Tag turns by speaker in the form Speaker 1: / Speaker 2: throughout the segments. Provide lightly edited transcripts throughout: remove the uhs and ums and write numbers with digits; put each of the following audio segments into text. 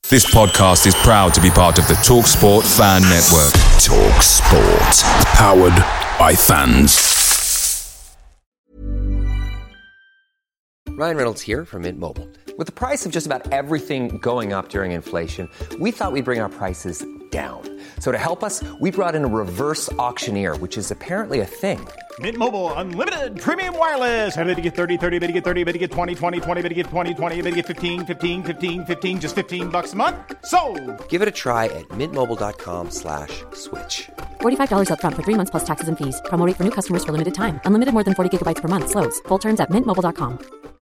Speaker 1: This podcast is proud to be part of the TalkSport Fan Network. TalkSport. Powered by fans.
Speaker 2: Ryan Reynolds here from Mint Mobile. With the price of just about everything going up during inflation, we thought we'd bring our prices down. So to help us, we brought in a reverse auctioneer, which is apparently a thing.
Speaker 3: Mint Mobile Unlimited Premium Wireless. How to get 30, 30, bit to get 30, bit to get 20, 20, 20, bit to get 20, 20, bit to get 15, 15, 15, 15, just $15 a month? Sold!
Speaker 2: Give it a try at mintmobile.com/switch.
Speaker 4: $45 up front for 3 months plus taxes and fees. Promo rate for new customers for limited time. Unlimited more than 40 gigabytes per month. Slows full terms at mintmobile.com.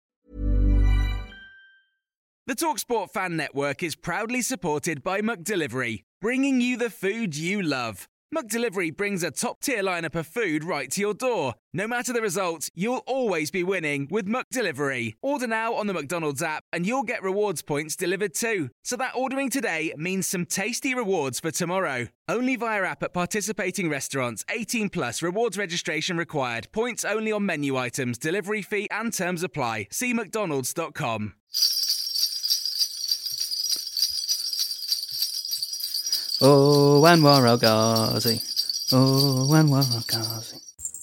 Speaker 5: The TalkSport Fan Network is proudly supported by McDelivery, bringing you the food you love. McDelivery brings a top-tier lineup of food right to your door. No matter the result, you'll always be winning with McDelivery. Order now on the McDonald's app and you'll get rewards points delivered too. So that ordering today means some tasty rewards for tomorrow. Only via app at participating restaurants. 18 plus. Rewards registration required. Points only on menu items. Delivery fee and terms apply. See mcdonalds.com.
Speaker 6: Oh, Anwar El Ghazi. Oh, Anwar El Ghazi.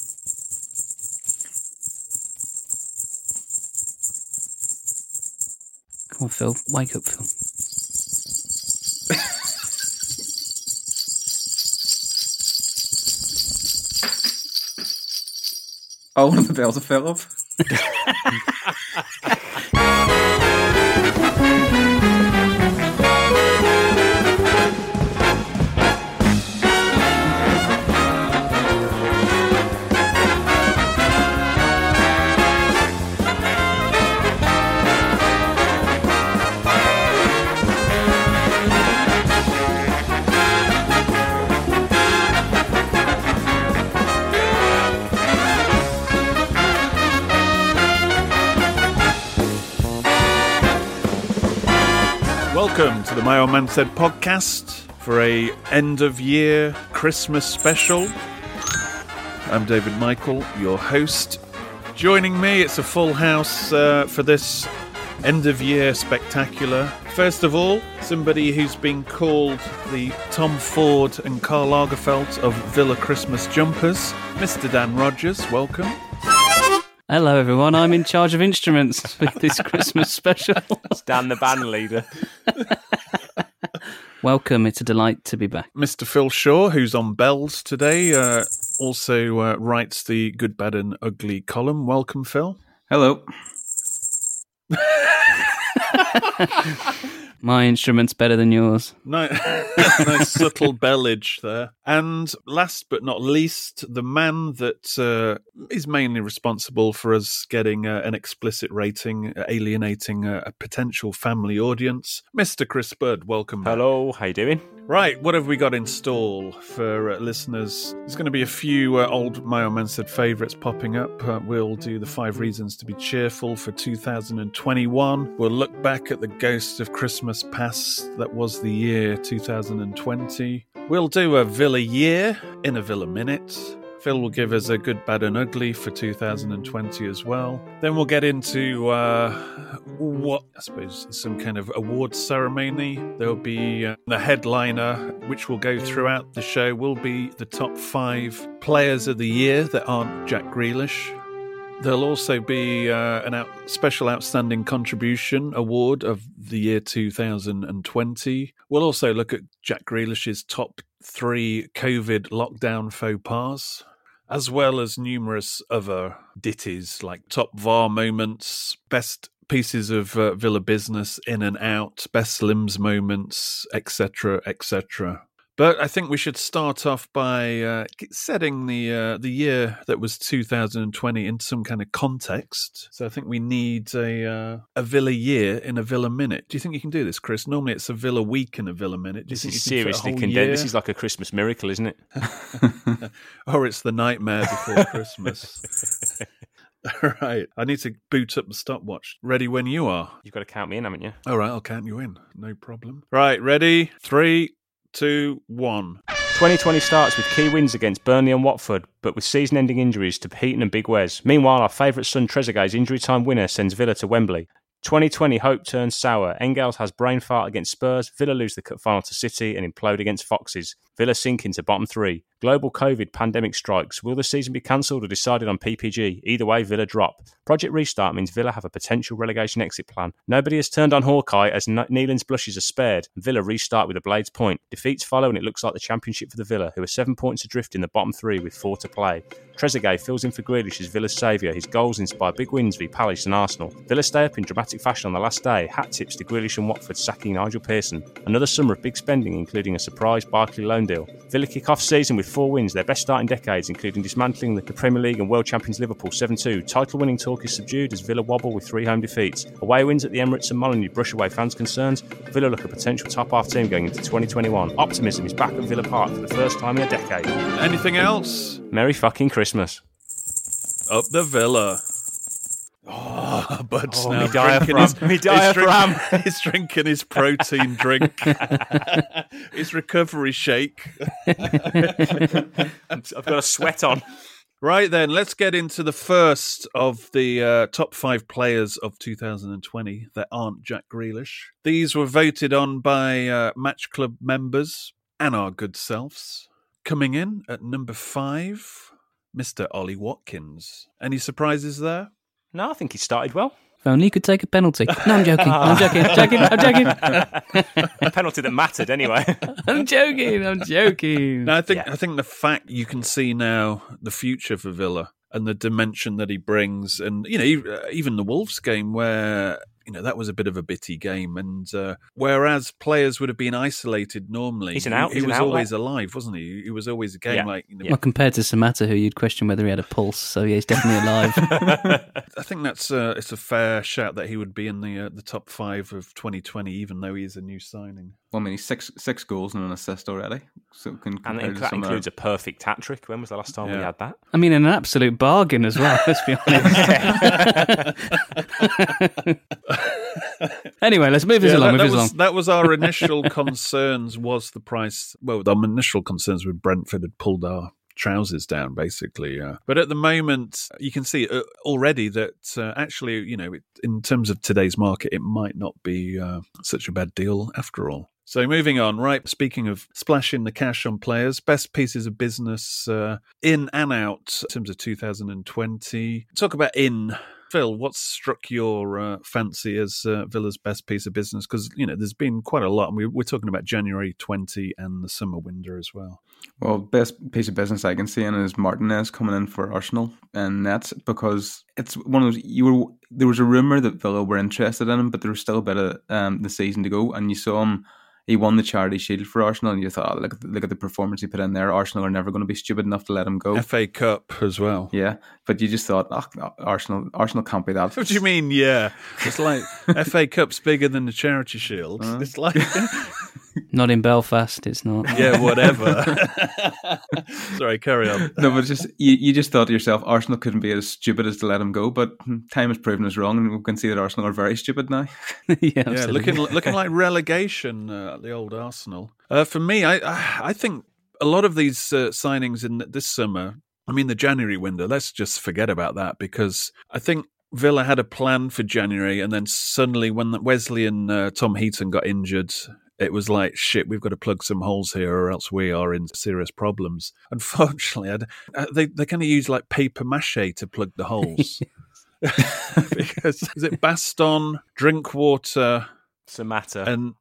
Speaker 6: Come on, Phil. Wake up, Phil.
Speaker 7: Oh, one of the bells have fell off.
Speaker 8: Welcome to the My Old Man Said podcast for a end-of-year Christmas special. I'm David Michael, your host. Joining me, it's a full house for this end-of-year spectacular. First of all, somebody who's been called the Tom Ford and Karl Lagerfeld of Villa Christmas jumpers, Mr. Dan Rogers, welcome.
Speaker 6: Hello, everyone. I'm in charge of instruments for this Christmas special.
Speaker 9: It's Dan, the band leader.
Speaker 6: Welcome. It's a delight to be back.
Speaker 8: Mr. Phil Shaw, who's on bells today, also writes the Good, Bad and Ugly column. Welcome, Phil.
Speaker 7: Hello.
Speaker 6: My instrument's better than yours.
Speaker 8: Nice subtle bellage there. And last but not least, the man that is mainly responsible for us getting an explicit rating, alienating a potential family audience, Mr. Chris Bird. Welcome back.
Speaker 9: Hello, how you doing?
Speaker 8: Right, what have we got in stall for listeners? There's going to be a few old My Old Man Said favourites popping up. We'll do the 5 reasons to be cheerful for 2021. We'll look back at the ghosts of Christmas past. That was the year 2020. We'll do a Villa year in a Villa minute. Phil will give us a Good, Bad and Ugly for 2020 as well. Then we'll get into what I suppose is some kind of awards ceremony. There'll be the headliner, which will go throughout the show, will be the top 5 players of the year that aren't Jack Grealish. There'll also be an special outstanding contribution award of the year 2020. We'll also look at Jack Grealish's top 3 COVID lockdown faux pas, as well as numerous other ditties like top VAR moments, best pieces of Villa business in and out, best Slims moments, etc., etc. But I think we should start off by setting the year that was 2020 into some kind of context. So I think we need a Villa year in a Villa minute. Do you think you can do this, Chris? Normally it's a Villa week in a Villa minute. Do you think you can
Speaker 9: seriously condensed? This is like a Christmas miracle, isn't it?
Speaker 8: Or it's the nightmare before Christmas. All right. I need to boot up the stopwatch. Ready when you are.
Speaker 9: You've got to count me in, haven't you?
Speaker 8: All right, I'll count you in. No problem. Right, ready? 3, 2, 1.
Speaker 9: 2020 starts with key wins against Burnley and Watford, but with season-ending injuries to Heaton and Big Wes. Meanwhile, our favourite son Trezeguet's injury-time winner sends Villa to Wembley. 2020 hope turns sour. Engels has brain fart against Spurs. Villa lose the cup final to City and implode against Foxes. Villa sink into bottom 3. Global COVID pandemic strikes. Will the season be cancelled or decided on PPG? Either way, Villa drop. Project Restart means Villa have a potential relegation exit plan. Nobody has turned on Hawkeye as Nealon's blushes are spared. Villa restart with a Blades point. Defeats follow and it looks like the championship for the Villa, who are 7 points adrift in the bottom 3 with 4 to play. Trezeguet fills in for Grealish as Villa's saviour. His goals inspire big wins v Palace and Arsenal. Villa stay up in dramatic fashion on the last day. Hat tips to Grealish and Watford sacking Nigel Pearson. Another summer of big spending, including a surprise Barkley loan deal. Villa kick off season with 4 wins, their best start in decades, including dismantling the Premier League and world champions Liverpool 7-2. Title-winning talk is subdued as Villa wobble with 3 home defeats. Away wins at the Emirates and Molineux brush away fans' concerns. Villa look a potential top-half team going into 2021. Optimism is back at Villa Park for the first time in a decade.
Speaker 8: Anything else?
Speaker 9: Merry fucking Christmas.
Speaker 8: Up the Villa. Oh, Bud's now he's drinking his protein drink. His recovery shake.
Speaker 9: I've got a sweat on.
Speaker 8: Right then, let's get into the first of the top 5 players of 2020 that aren't Jack Grealish. These were voted on by Match Club members and our good selves. Coming in at number 5, Mr. Ollie Watkins. Any surprises there?
Speaker 9: No, I think he started well.
Speaker 6: If only he could take a penalty. No, I'm joking. I'm joking.
Speaker 9: A penalty that mattered anyway.
Speaker 6: I'm joking.
Speaker 8: No, I think the fact you can see now the future for Villa and the dimension that he brings, and even the Wolves game where that was a bit of a bitty game, and whereas players would have been isolated normally, he was always alive, wasn't he? He was always a game
Speaker 6: Well, compared to Samatta, who you'd question whether he had a pulse, so yeah, he's definitely alive.
Speaker 8: I think that's it's a fair shout that he would be in the top 5 of 2020, even though he is a new signing.
Speaker 7: Well, I mean, he's six goals and an assist already. So
Speaker 9: and that includes a perfect hat-trick. When was the last time we had that?
Speaker 6: I mean, an absolute bargain as well, let's be honest. Anyway, let's move this along.
Speaker 8: That was our initial concerns, was the price. Well, our initial concerns with Brentford had pulled our trousers down, basically. But at the moment, you can see already that actually, in terms of today's market, it might not be such a bad deal after all. So moving on, right, speaking of splashing the cash on players, best pieces of business in and out in terms of 2020. Talk about in. Phil, what's struck your fancy as Villa's best piece of business? Because, there's been quite a lot. And we're talking about January 20 and the summer window as well.
Speaker 7: Well, best piece of business I can see in is Martinez coming in for Arsenal. And that's because it's one of those, there was a rumour that Villa were interested in him, but there was still a bit of the season to go. And you saw him. He won the Charity Shield for Arsenal, and you thought, look at the performance he put in there. Arsenal are never going to be stupid enough to let him go.
Speaker 8: FA Cup as well.
Speaker 7: Yeah, but you just thought, Arsenal can't be that.
Speaker 8: What do you mean, yeah? It's like FA Cup's bigger than the Charity Shield. It's like...
Speaker 6: Not in Belfast, it's not.
Speaker 8: Yeah, whatever. Sorry, carry on.
Speaker 7: No, but just you just thought to yourself, Arsenal couldn't be as stupid as to let him go, but time has proven us wrong, and we can see that Arsenal are very stupid now.
Speaker 8: Yeah, looking like relegation, the old Arsenal. For me, I think a lot of these signings in this summer, I mean the January window, let's just forget about that, because I think Villa had a plan for January, and then suddenly when Wesley and Tom Heaton got injured, it was like, shit, we've got to plug some holes here or else we are in serious problems. Unfortunately, they kind of use like paper mache to plug the holes. Because is it Baston, Drinkwater,
Speaker 9: Samatta,
Speaker 8: and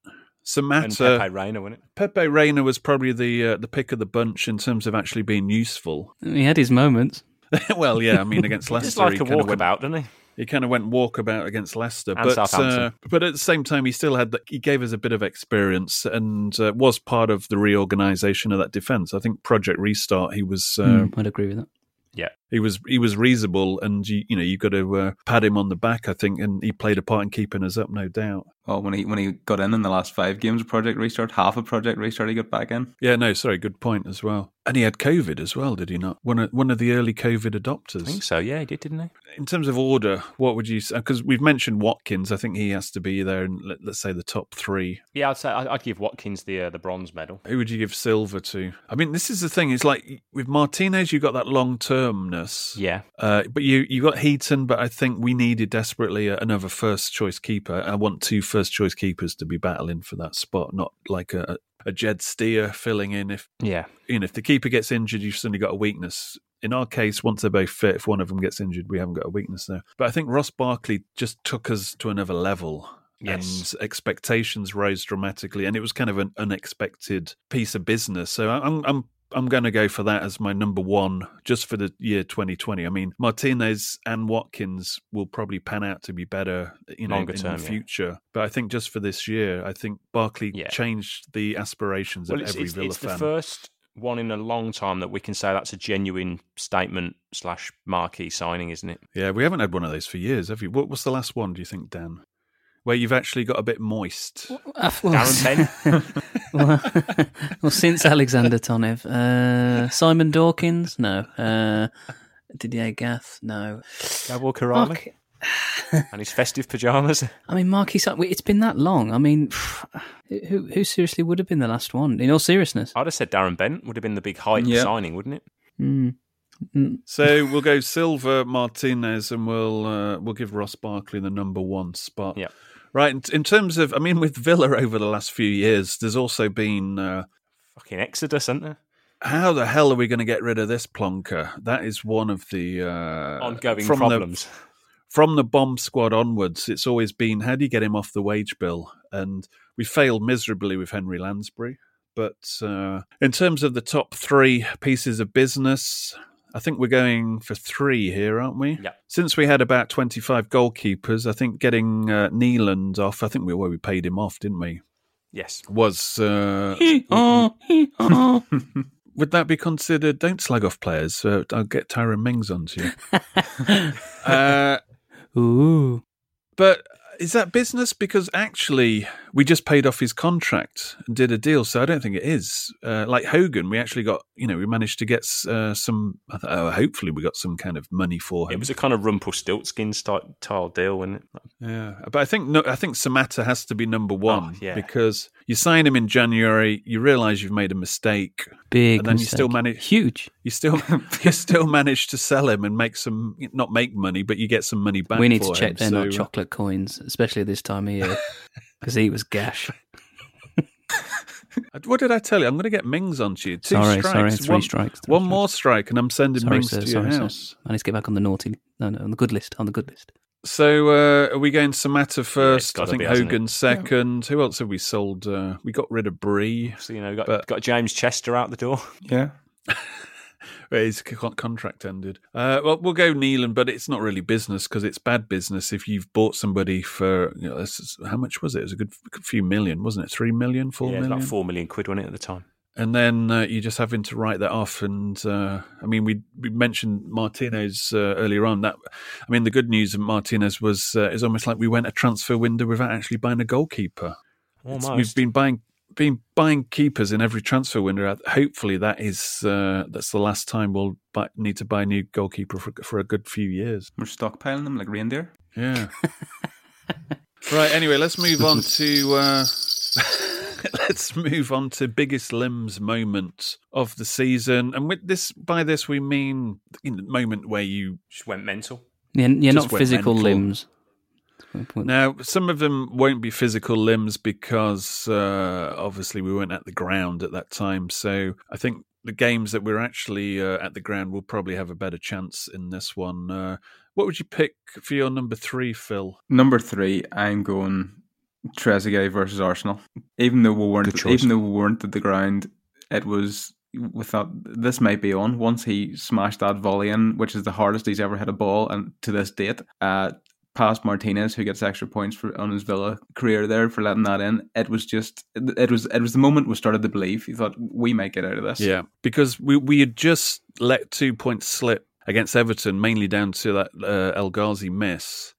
Speaker 9: Pepe Reina, wasn't it?
Speaker 8: Pepe Reina was probably the pick of the bunch in terms of actually being useful.
Speaker 6: He had his moments.
Speaker 8: Well, yeah, I mean, against Leicester,
Speaker 9: just like a walkabout, didn't he?
Speaker 8: He kind of went walkabout against Leicester,
Speaker 9: and Southampton.
Speaker 8: But at the same time, he still he gave us a bit of experience and was part of the reorganisation of that defence. I think Project Restart, he was.
Speaker 6: I'd agree with that.
Speaker 9: Yeah,
Speaker 8: he was reasonable, and you got to pat him on the back, I think, and he played a part in keeping us up, no doubt.
Speaker 7: Oh, when he got in the last 5 games of Project Restart, half of Project Restart he got back in.
Speaker 8: Yeah, no, sorry, good point as well. And he had COVID as well, did he not? One of the early COVID adopters.
Speaker 9: I think so, yeah, he did, didn't he?
Speaker 8: in terms of order, what would you say? Because we've mentioned Watkins. I think he has to be there in, let's say, the top three.
Speaker 9: Yeah, I'd give Watkins the bronze medal.
Speaker 8: Who would you give silver to? I mean, this is the thing. It's like with Martinez, you've got that long-termness.
Speaker 9: Yeah.
Speaker 8: But you got Heaton, but I think we needed desperately another first-choice keeper. I want 2 first-choice keepers to be battling for that spot, not like a Jed Steer filling in. If the keeper gets injured, you've suddenly got a weakness. In our case, once they're both fit, if one of them gets injured, we haven't got a weakness there. But I think Ross Barkley just took us to another level. Yes. And expectations rose dramatically, and it was kind of an unexpected piece of business. So I'm going to go for that as my number one, just for the year 2020. I mean, Martinez and Watkins will probably pan out to be better,
Speaker 9: longer
Speaker 8: in
Speaker 9: term,
Speaker 8: the future. Yeah. But I think just for this year, I think Barkley changed the aspirations of every Villa fan.
Speaker 9: It's the first one in a long time that we can say that's a genuine statement / marquee signing, isn't it?
Speaker 8: Yeah, we haven't had one of those for years, have you? What was the last one, do you think, Dan? Where you've actually got a bit moist.
Speaker 9: Darren
Speaker 6: Bent. well, since Alexander Tonev. Simon Dawkins? No. Didier Gath? No.
Speaker 9: Gabor Karaman? And his festive pyjamas?
Speaker 6: I mean, Marquis, it's been that long. I mean, who seriously would have been the last one? In all seriousness.
Speaker 9: I'd have said Darren Bent would have been the big hype signing, wouldn't it?
Speaker 8: So we'll go Silva, Martinez, and we'll give Ross Barkley the number one spot.
Speaker 9: Yeah.
Speaker 8: Right, in terms of, I mean, with Villa over the last few years, there's also been...
Speaker 9: fucking exodus, isn't there?
Speaker 8: How the hell are we going to get rid of this plonker? That is one of the...
Speaker 9: ongoing problems.
Speaker 8: From the bomb squad onwards, it's always been, how do you get him off the wage bill? And we failed miserably with Henry Lansbury. But in terms of the top 3 pieces of business... I think we're going for 3 here, aren't we?
Speaker 9: Yeah.
Speaker 8: Since we had about 25 goalkeepers, I think getting Neeland off, I think we paid him off, didn't we?
Speaker 9: Yes.
Speaker 8: Was... Would that be considered... Don't slag off players. I'll get Tyrone Mings onto you.
Speaker 6: Ooh.
Speaker 8: But... Is that business? Because actually, we just paid off his contract and did a deal, so I don't think it is. Like Hogan, we actually got, we managed to get some, hopefully we got some kind of money for him.
Speaker 9: It was a kind of Rumpelstiltskin style deal, wasn't it?
Speaker 8: Yeah, but I think Samatta has to be number one because you sign him in January, you realise you've made a mistake.
Speaker 6: Big
Speaker 8: and then
Speaker 6: mistake.
Speaker 8: You still manage...
Speaker 6: Huge.
Speaker 8: You still manage to sell him and make some, not make money, but you get some money back.
Speaker 6: We need to check they're not chocolate coins, especially this time of year, because he was gash.
Speaker 8: What did I tell you? I'm going to get Mings onto you. 2
Speaker 6: strikes.
Speaker 8: Sorry,
Speaker 6: 3 strikes.
Speaker 8: One more strike, and I'm sending Mings to your house.
Speaker 6: I need to get back on the naughty. No, on the good list. On the good list.
Speaker 8: So are we going Samatta first? I think Hogan second.
Speaker 6: Yeah.
Speaker 8: Who else have we sold? We got rid of Bree.
Speaker 9: So got James Chester out the door.
Speaker 7: Yeah.
Speaker 8: His contract ended. Well, we'll go Neeland, but it's not really business because it's bad business if you've bought somebody for, how much was it? It was a good few million, wasn't it? 3 million, 4 million?
Speaker 9: Yeah, about 4 million quid, wasn't it, at the time?
Speaker 8: And then you're just having to write that off. And I mean, we mentioned Martinez earlier on. The good news of Martinez was it's almost like we went a transfer window without actually buying a goalkeeper.
Speaker 9: Almost.
Speaker 8: We've been buying keepers in every transfer window. Hopefully, that's the last time we'll need to buy a new goalkeeper for a good few years.
Speaker 7: We're stockpiling them like reindeer.
Speaker 8: Yeah. Right. Anyway, let's move on to. Let's move on to biggest limbs moment of the season, and by this we mean moment where you
Speaker 9: just went mental.
Speaker 6: Yeah, not physical limbs.
Speaker 8: Now, some of them won't be physical limbs because obviously we weren't at the ground at that time. So I think the games that we're actually at the ground will probably have a better chance in this one. What would you pick for your number 3, Phil?
Speaker 7: Number 3, I'm going Trezeguet versus Arsenal. Even though we weren't at the ground, it was. We thought this might be on. Once he smashed that volley in, which is the hardest he's ever hit a ball, and to this date, past Martinez, who gets extra points on his Villa career there for letting that in. It was the moment we started to believe. You thought we might get out of this.
Speaker 8: Yeah, because we had just let 2 points slip against Everton, mainly down to that El Ghazi miss.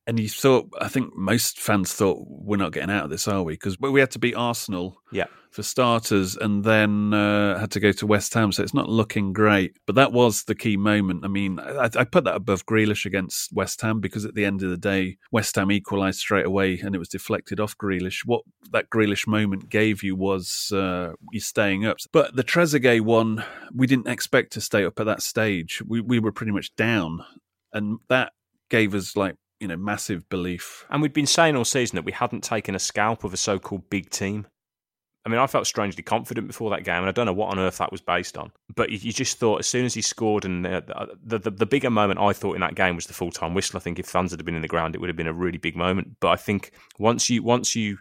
Speaker 8: And you thought, I think most fans thought, we're not getting out of this, are we? Because we had to beat Arsenal for starters, and then had to go to West Ham, so it's not looking great. But that was the key moment. I mean, I put that above Grealish against West Ham, because at the end of the day, West Ham equalised straight away, and it was deflected off Grealish. What that Grealish moment gave you was you staying up. But the Trezeguet one, we didn't expect to stay up at that stage. We were pretty much down, and that gave us massive belief.
Speaker 9: And we'd been saying all season that we hadn't taken a scalp of a so-called big team. I mean, I felt strangely confident before that game, and I don't know what on earth that was based on. But you just thought, as soon as he scored, and the bigger moment I thought in that game was the full-time whistle. I think if fans had been in the ground, it would have been a really big moment. But I think once we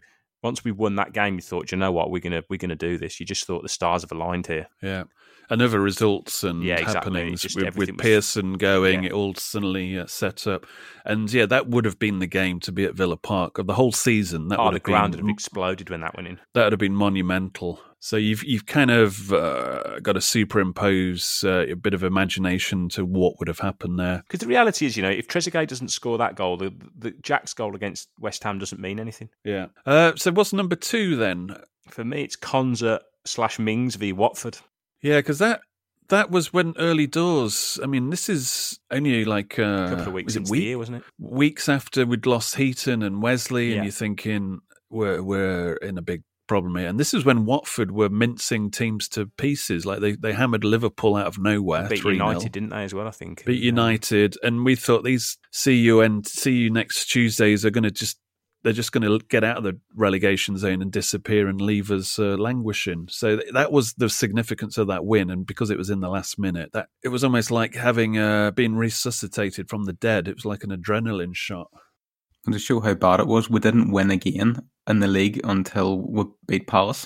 Speaker 9: won that game, you thought, you know what, we're gonna do this. You just thought the stars have aligned here.
Speaker 8: Yeah. And other results and happenings with Pearson going, it all suddenly set up. And that would have been the game to be at Villa Park of the whole season. That would have
Speaker 9: ground would have exploded when that went in.
Speaker 8: That would have been monumental. So you've kind of got to superimpose a bit of imagination to what would have happened there.
Speaker 9: Because the reality is, if Trezeguet doesn't score that goal, the Jack's goal against West Ham doesn't mean anything.
Speaker 8: Yeah. So what's number 2 then?
Speaker 9: For me, it's Konsa/Mings v Watford.
Speaker 8: Yeah, because that was when early doors. I mean, this is only like
Speaker 9: a couple of weeks into the year, wasn't it?
Speaker 8: Weeks after we'd lost Heaton and Wesley, and you're thinking we're in a big problem here. And this is when Watford were mincing teams to pieces. Like they hammered Liverpool out of nowhere.
Speaker 9: Beat
Speaker 8: 3-0.
Speaker 9: United, didn't they, as well? I think
Speaker 8: beat United, and we thought these see you next Tuesdays are going to they're just going to get out of the relegation zone and disappear and leave us languishing. So that was the significance of that win. And because it was in the last minute, that it was almost like having been resuscitated from the dead. It was like an adrenaline shot.
Speaker 7: And to show how bad it was, we didn't win again in the league until we beat Palace.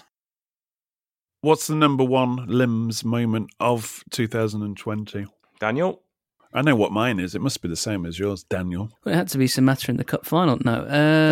Speaker 8: What's the number 1 Limbs moment of 2020?
Speaker 9: Daniel?
Speaker 8: I know what mine is. It must be the same as yours, Daniel.
Speaker 6: Well, it had to be Sumatra in the cup final. No.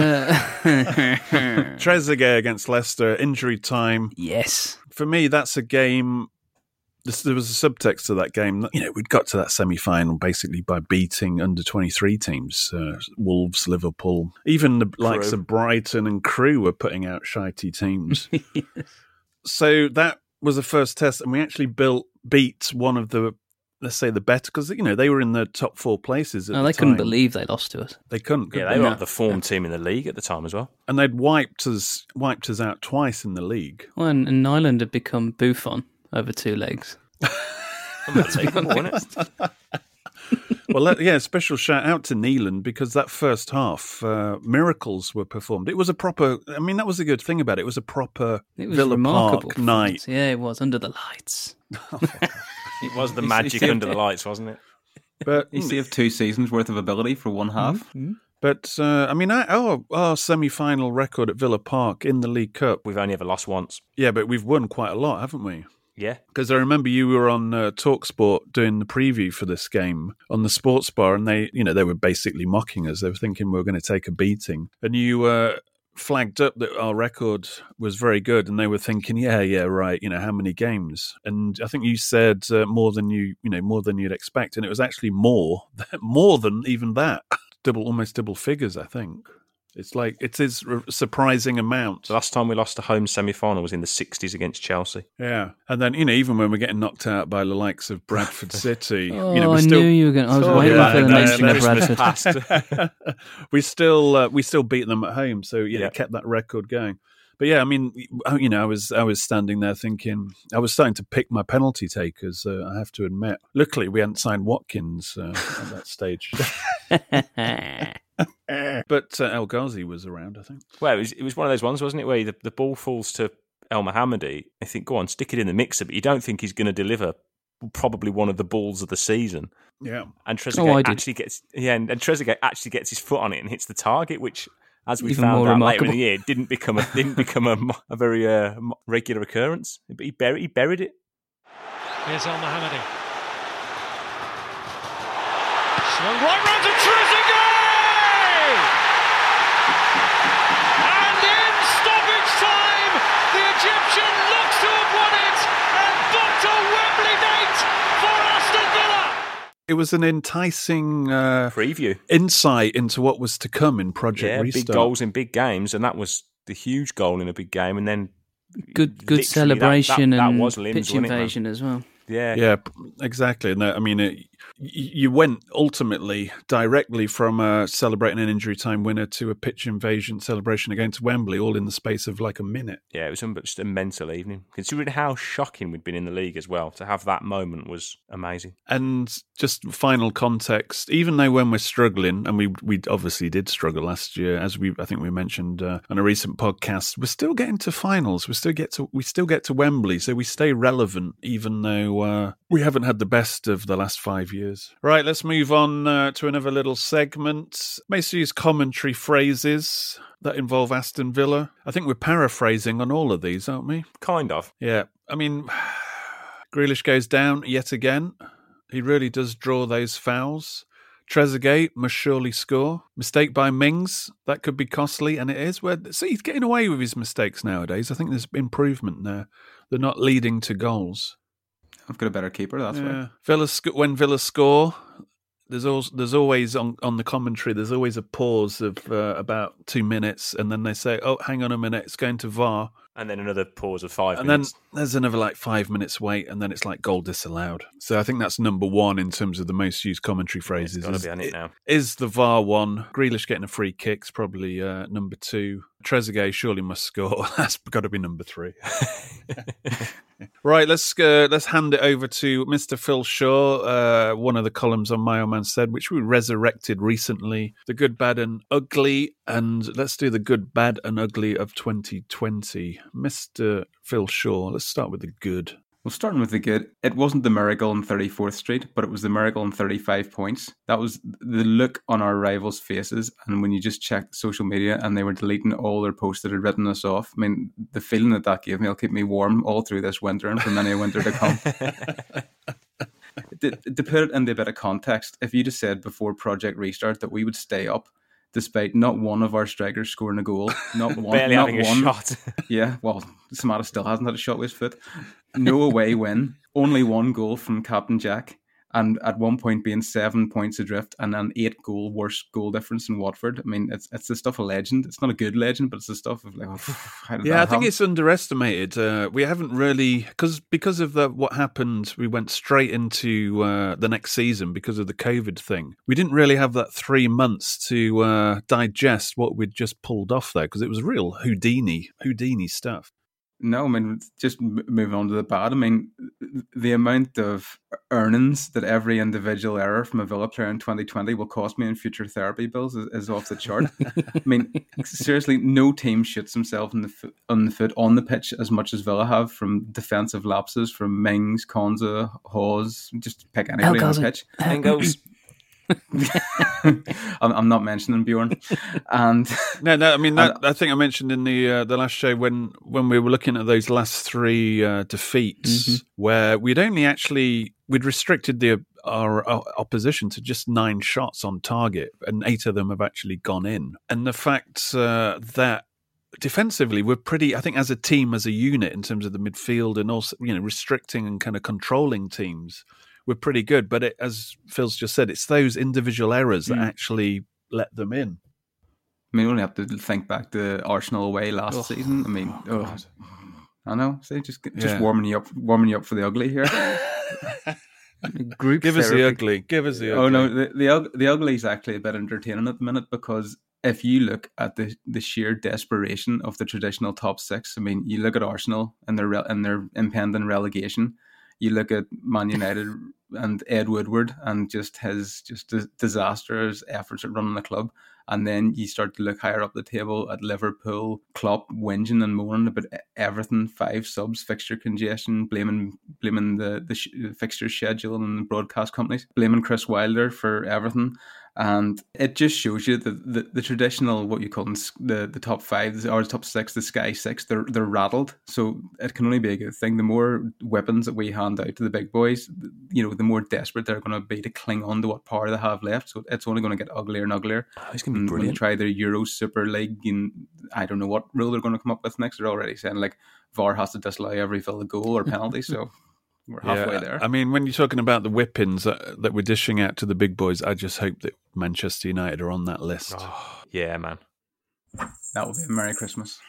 Speaker 8: Trezeguet against Leicester, injury time.
Speaker 6: Yes.
Speaker 8: For me, that's a game. There was a subtext to that game. We'd got to that semi-final basically by beating under-23 teams. Wolves, Liverpool. Even the likes of Brighton and Crewe were putting out shitey teams. Yes. So that was the first test, and we actually beat one of the, let's say, the better, because they were in the top 4 places at the time.
Speaker 6: They couldn't believe they lost to us.
Speaker 8: They couldn't.
Speaker 9: Yeah, they were the form team in the league at the time as well.
Speaker 8: And they'd wiped us out twice in the league.
Speaker 6: Well, and Ireland had become Buffon over 2 legs.
Speaker 9: That's even, wasn't it?
Speaker 8: Well, special shout out to Neeland, because that first half, miracles were performed. It was a proper, that was a good thing about it. It was a proper Villa Park night.
Speaker 6: Yeah, it was, under the lights.
Speaker 9: It was the magic under the lights, wasn't it?
Speaker 7: But you saved 2 seasons worth of ability for one half.
Speaker 8: Mm-hmm. But, our semi-final record at Villa Park in the League Cup.
Speaker 9: We've only ever lost once.
Speaker 8: Yeah, but we've won quite a lot, haven't we?
Speaker 9: Yeah.
Speaker 8: Because I remember you were on TalkSport doing the preview for this game on the sports bar, and they were basically mocking us. They were thinking we were going to take a beating. And you flagged up that our record was very good, and they were thinking, yeah, right, how many games? And I think you said more than you'd expect, and it was actually more than even that. Almost double figures, I think. It's like, it is a surprising amount.
Speaker 9: The last time we lost a home semi-final was in the 60s against Chelsea.
Speaker 8: Yeah. And then, even when we're getting knocked out by the likes of Bradford City.
Speaker 6: I knew you were going to... I was waiting for the mention of Bradford.
Speaker 8: We still beat them at home, so kept that record going. But yeah, I was standing there thinking, I was starting to pick my penalty takers, I have to admit. Luckily, we hadn't signed Watkins at that stage. But El Ghazi was around, I think.
Speaker 9: Well, it was one of those ones, wasn't it, where the ball falls to El Mohammadi. I think, go on, stick it in the mixer, but you don't think he's going to deliver probably one of the balls of the season.
Speaker 8: Yeah.
Speaker 9: And Trezeguet actually gets his foot on it and hits the target, which, as we found out later in the year, didn't become a very regular occurrence. But he buried it.
Speaker 10: Here's El Mohammadi. Swung right round to Trezeguet! And in stoppage time, the Egyptian looks to have won it and booked a Wembley date for Aston Villa.
Speaker 8: it was an enticing
Speaker 9: preview,
Speaker 8: insight into what was to come in Project Restart.
Speaker 9: Big goals in big games, and that was the huge goal in a big game, and then
Speaker 6: good celebration
Speaker 9: that
Speaker 6: and
Speaker 9: was Limbs,
Speaker 6: pitch invasion as well.
Speaker 9: Yeah,
Speaker 8: exactly. And I mean, you went ultimately directly from celebrating an injury time winner to a pitch invasion celebration against Wembley, all in the space of like a minute.
Speaker 9: Yeah, it was just a mental evening. Considering how shocking we'd been in the league as well, to have that moment was amazing.
Speaker 8: And just final context, even though when we're struggling, and we obviously did struggle last year, as I think we mentioned on a recent podcast, we're still getting to finals. We still get to Wembley, so we stay relevant, even though we haven't had the best of the last 5 years. Right, let's move on to another little segment. Mostly use commentary phrases that involve Aston Villa. I think we're paraphrasing on all of these, aren't we?
Speaker 9: Kind of.
Speaker 8: Yeah. I mean, Grealish goes down yet again. He really does draw those fouls. Trezeguet must surely score. Mistake by Mings, that could be costly, and it is. So he's getting away with his mistakes nowadays. I think there's improvement there. They're not leading to goals.
Speaker 7: I've got a better keeper, that's right.
Speaker 8: When Villa score, there's always on the commentary, there's always a pause of about 2 minutes, and then they say, oh, hang on a minute, it's going to VAR.
Speaker 9: And then another pause of 5 minutes.
Speaker 8: And then there's another 5 minutes wait, and then it's like goal disallowed. So I think that's number one in terms of the most used commentary phrases.
Speaker 9: It's got to be on it now.
Speaker 8: Is the VAR one? Grealish getting a free kick's probably number two. Trezeguet surely must score. That's got to be number three. Right, let's hand it over to Mr. Phil Shaw, one of the columns on My Old Man Said, which we resurrected recently. The good, bad and ugly. And let's do the good, bad and ugly of 2020. Mr. Phil Shaw, let's start with the good.
Speaker 7: Well, starting with the good, it wasn't the miracle on 34th Street, but it was the miracle on 35 points. That was the look on our rivals' faces. And when you just checked social media and they were deleting all their posts that had written us off, I mean, the feeling that gave me will keep me warm all through this winter and for many a winter to come. To put it into a bit of context, if you just said before Project Restart that we would stay up, despite not one of our strikers scoring a goal, not one,
Speaker 9: barely
Speaker 7: not
Speaker 9: having
Speaker 7: one.
Speaker 9: A shot.
Speaker 7: Yeah, well, Samatta still hasn't had a shot with his foot. No away win, only one goal from Captain Jack, and at one point being 7 points adrift and an 8-goal worst goal difference in Watford. I mean, it's the stuff of legend. It's not a good legend, but it's the stuff of like, how did that
Speaker 8: I think
Speaker 7: happen?
Speaker 8: it's underestimated. We haven't really, because of what happened, we went straight into the next season because of the COVID thing. We didn't really have that 3 months to digest what we'd just pulled off there, because it was real Houdini stuff.
Speaker 7: No, I mean, just moving on to the bad. I mean, the amount of earnings that every individual error from a Villa player in 2020 will cost me in future therapy bills is off the chart. I mean, seriously, no team shoots himself on the foot on the pitch as much as Villa have, from defensive lapses from Mings, Konza, Hawes, just pick anybody on the pitch.
Speaker 9: Engels.
Speaker 7: I'm not mentioning Bjorn. And
Speaker 8: no. I mean, I think I mentioned in the last show when we were looking at those last three defeats, where we'd restricted our opposition to just 9 shots on target, and 8 of them have actually gone in. And the fact that defensively we're pretty, I think, as a team, as a unit, in terms of the midfield, and also restricting and kind of controlling teams, we're pretty good. But as Phil's just said, it's those individual errors that actually let them in.
Speaker 7: I mean, we only have to think back to Arsenal away last season. I mean, I know. See, just warming you up for the ugly here.
Speaker 8: Give us the ugly.
Speaker 7: Oh no, the ugly is actually a bit entertaining at the minute, because if you look at the sheer desperation of the traditional top 6, I mean, you look at Arsenal and their impending relegation. You look at Man United and Ed Woodward and just his disastrous efforts at running the club. And then you start to look higher up the table at Liverpool, Klopp whinging and moaning about everything, 5 subs, fixture congestion, blaming the fixture schedule and the broadcast companies, blaming Chris Wilder for everything. And it just shows you that the traditional, what you call them, the top 5 or the top 6, the Sky 6, they're rattled. So it can only be a good thing. The more weapons that we hand out to the big boys, the more desperate they're going to be to cling on to what power they have left. So it's only going to get uglier and uglier.
Speaker 9: It's going to be brilliant.
Speaker 7: When they try their Euro Super League, and I don't know what rule they're going to come up with next. They're already saying like VAR has to disallow every Villa goal or penalty. So We're halfway there.
Speaker 8: I mean, when you're talking about the whippings that we're dishing out to the big boys, I just hope that Manchester United are on that list.
Speaker 9: Oh, yeah, man.
Speaker 7: That will be a Merry Christmas.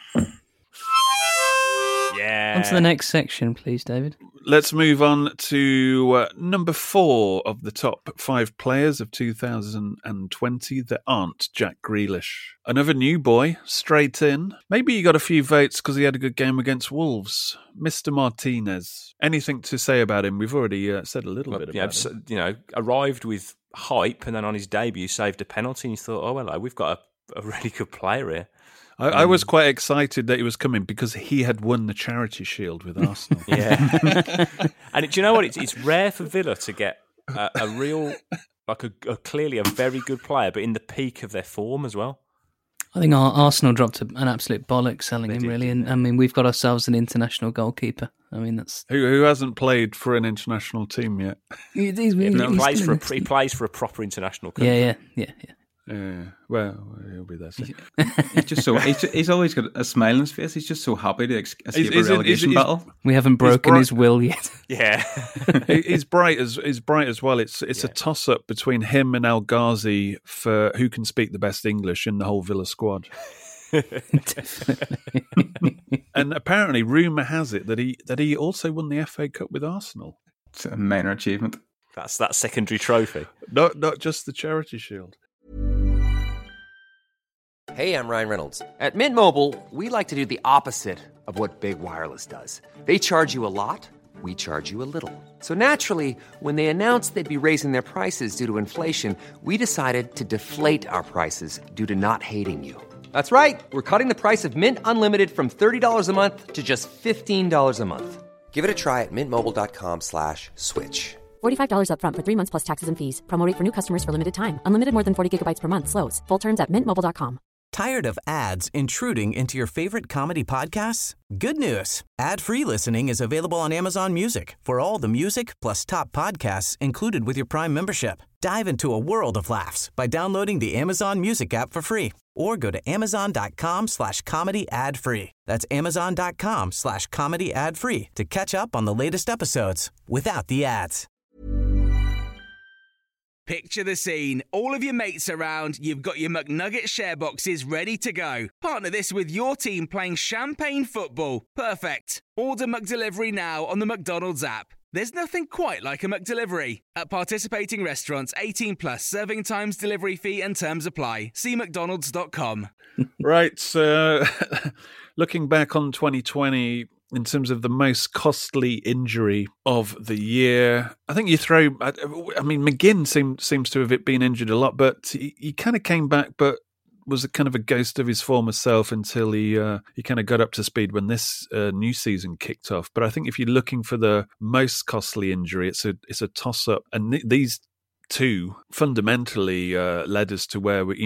Speaker 9: Yeah.
Speaker 6: On to the next section, please, David.
Speaker 8: Let's move on to number 4 of the top 5 players of 2020 that aren't Jack Grealish. Another new boy, straight in. Maybe he got a few votes because he had a good game against Wolves. Mr. Martinez. Anything to say about him? We've already said a little bit about him.
Speaker 9: You know, arrived with hype and then on his debut saved a penalty and you thought, oh, hello, we've got a really good player here.
Speaker 8: I was quite excited that he was coming because he had won the Charity Shield with Arsenal.
Speaker 9: Yeah. And do you know what? It's rare for Villa to get a real, like clearly a very good player, but in the peak of their form as well.
Speaker 6: I think Arsenal dropped an absolute bollock selling him, really. And I mean, we've got ourselves an international goalkeeper. I mean, that's
Speaker 8: who hasn't played for an international team yet.
Speaker 9: He plays for a proper international country.
Speaker 6: Yeah.
Speaker 8: Yeah, well, he'll be there soon.
Speaker 7: He's always got a smile on his face. He's just so happy to escape a relegation battle.
Speaker 6: We haven't broken his will yet.
Speaker 9: Yeah,
Speaker 8: he's bright as well. It's a toss up between him and El Ghazi for who can speak the best English in the whole Villa squad. And apparently, rumour has it that he also won the FA Cup with Arsenal.
Speaker 7: It's a minor achievement.
Speaker 9: That's that secondary trophy.
Speaker 8: Not just the Charity Shield.
Speaker 2: Hey, I'm Ryan Reynolds. At Mint Mobile, we like to do the opposite of what Big Wireless does. They charge you a lot, we charge you a little. So naturally, when they announced they'd be raising their prices due to inflation, we decided to deflate our prices due to not hating you. That's right. We're cutting the price of Mint Unlimited from $30 a month to just $15 a month. Give it a try at mintmobile.com/switch.
Speaker 4: $45 up front for 3 months plus taxes and fees. Promo rate for new customers for limited time. Unlimited more than 40 gigabytes per month. Slows full terms at mintmobile.com.
Speaker 11: Tired of ads intruding into your favorite comedy podcasts? Good news. Ad-free listening is available on Amazon Music for all the music plus top podcasts included with your Prime membership. Dive into a world of laughs by downloading the Amazon Music app for free or go to amazon.com/comedy ad-free. That's amazon.com/comedy ad-free to catch up on the latest episodes without the ads.
Speaker 5: Picture the scene. All of your mates around, you've got your McNugget share boxes ready to go. Partner this with your team playing champagne football. Perfect. Order McDelivery now on the McDonald's app. There's nothing quite like a McDelivery. At participating restaurants, 18 plus, serving times, delivery fee and terms apply. See mcdonalds.com.
Speaker 8: Right, so looking back on 2020... in terms of the most costly injury of the year, I think McGinn seems to have been injured a lot, but he kind of came back, but was a kind of a ghost of his former self until he kind of got up to speed when this new season kicked off. But I think if you're looking for the most costly injury, it's a toss up, and these two fundamentally led us to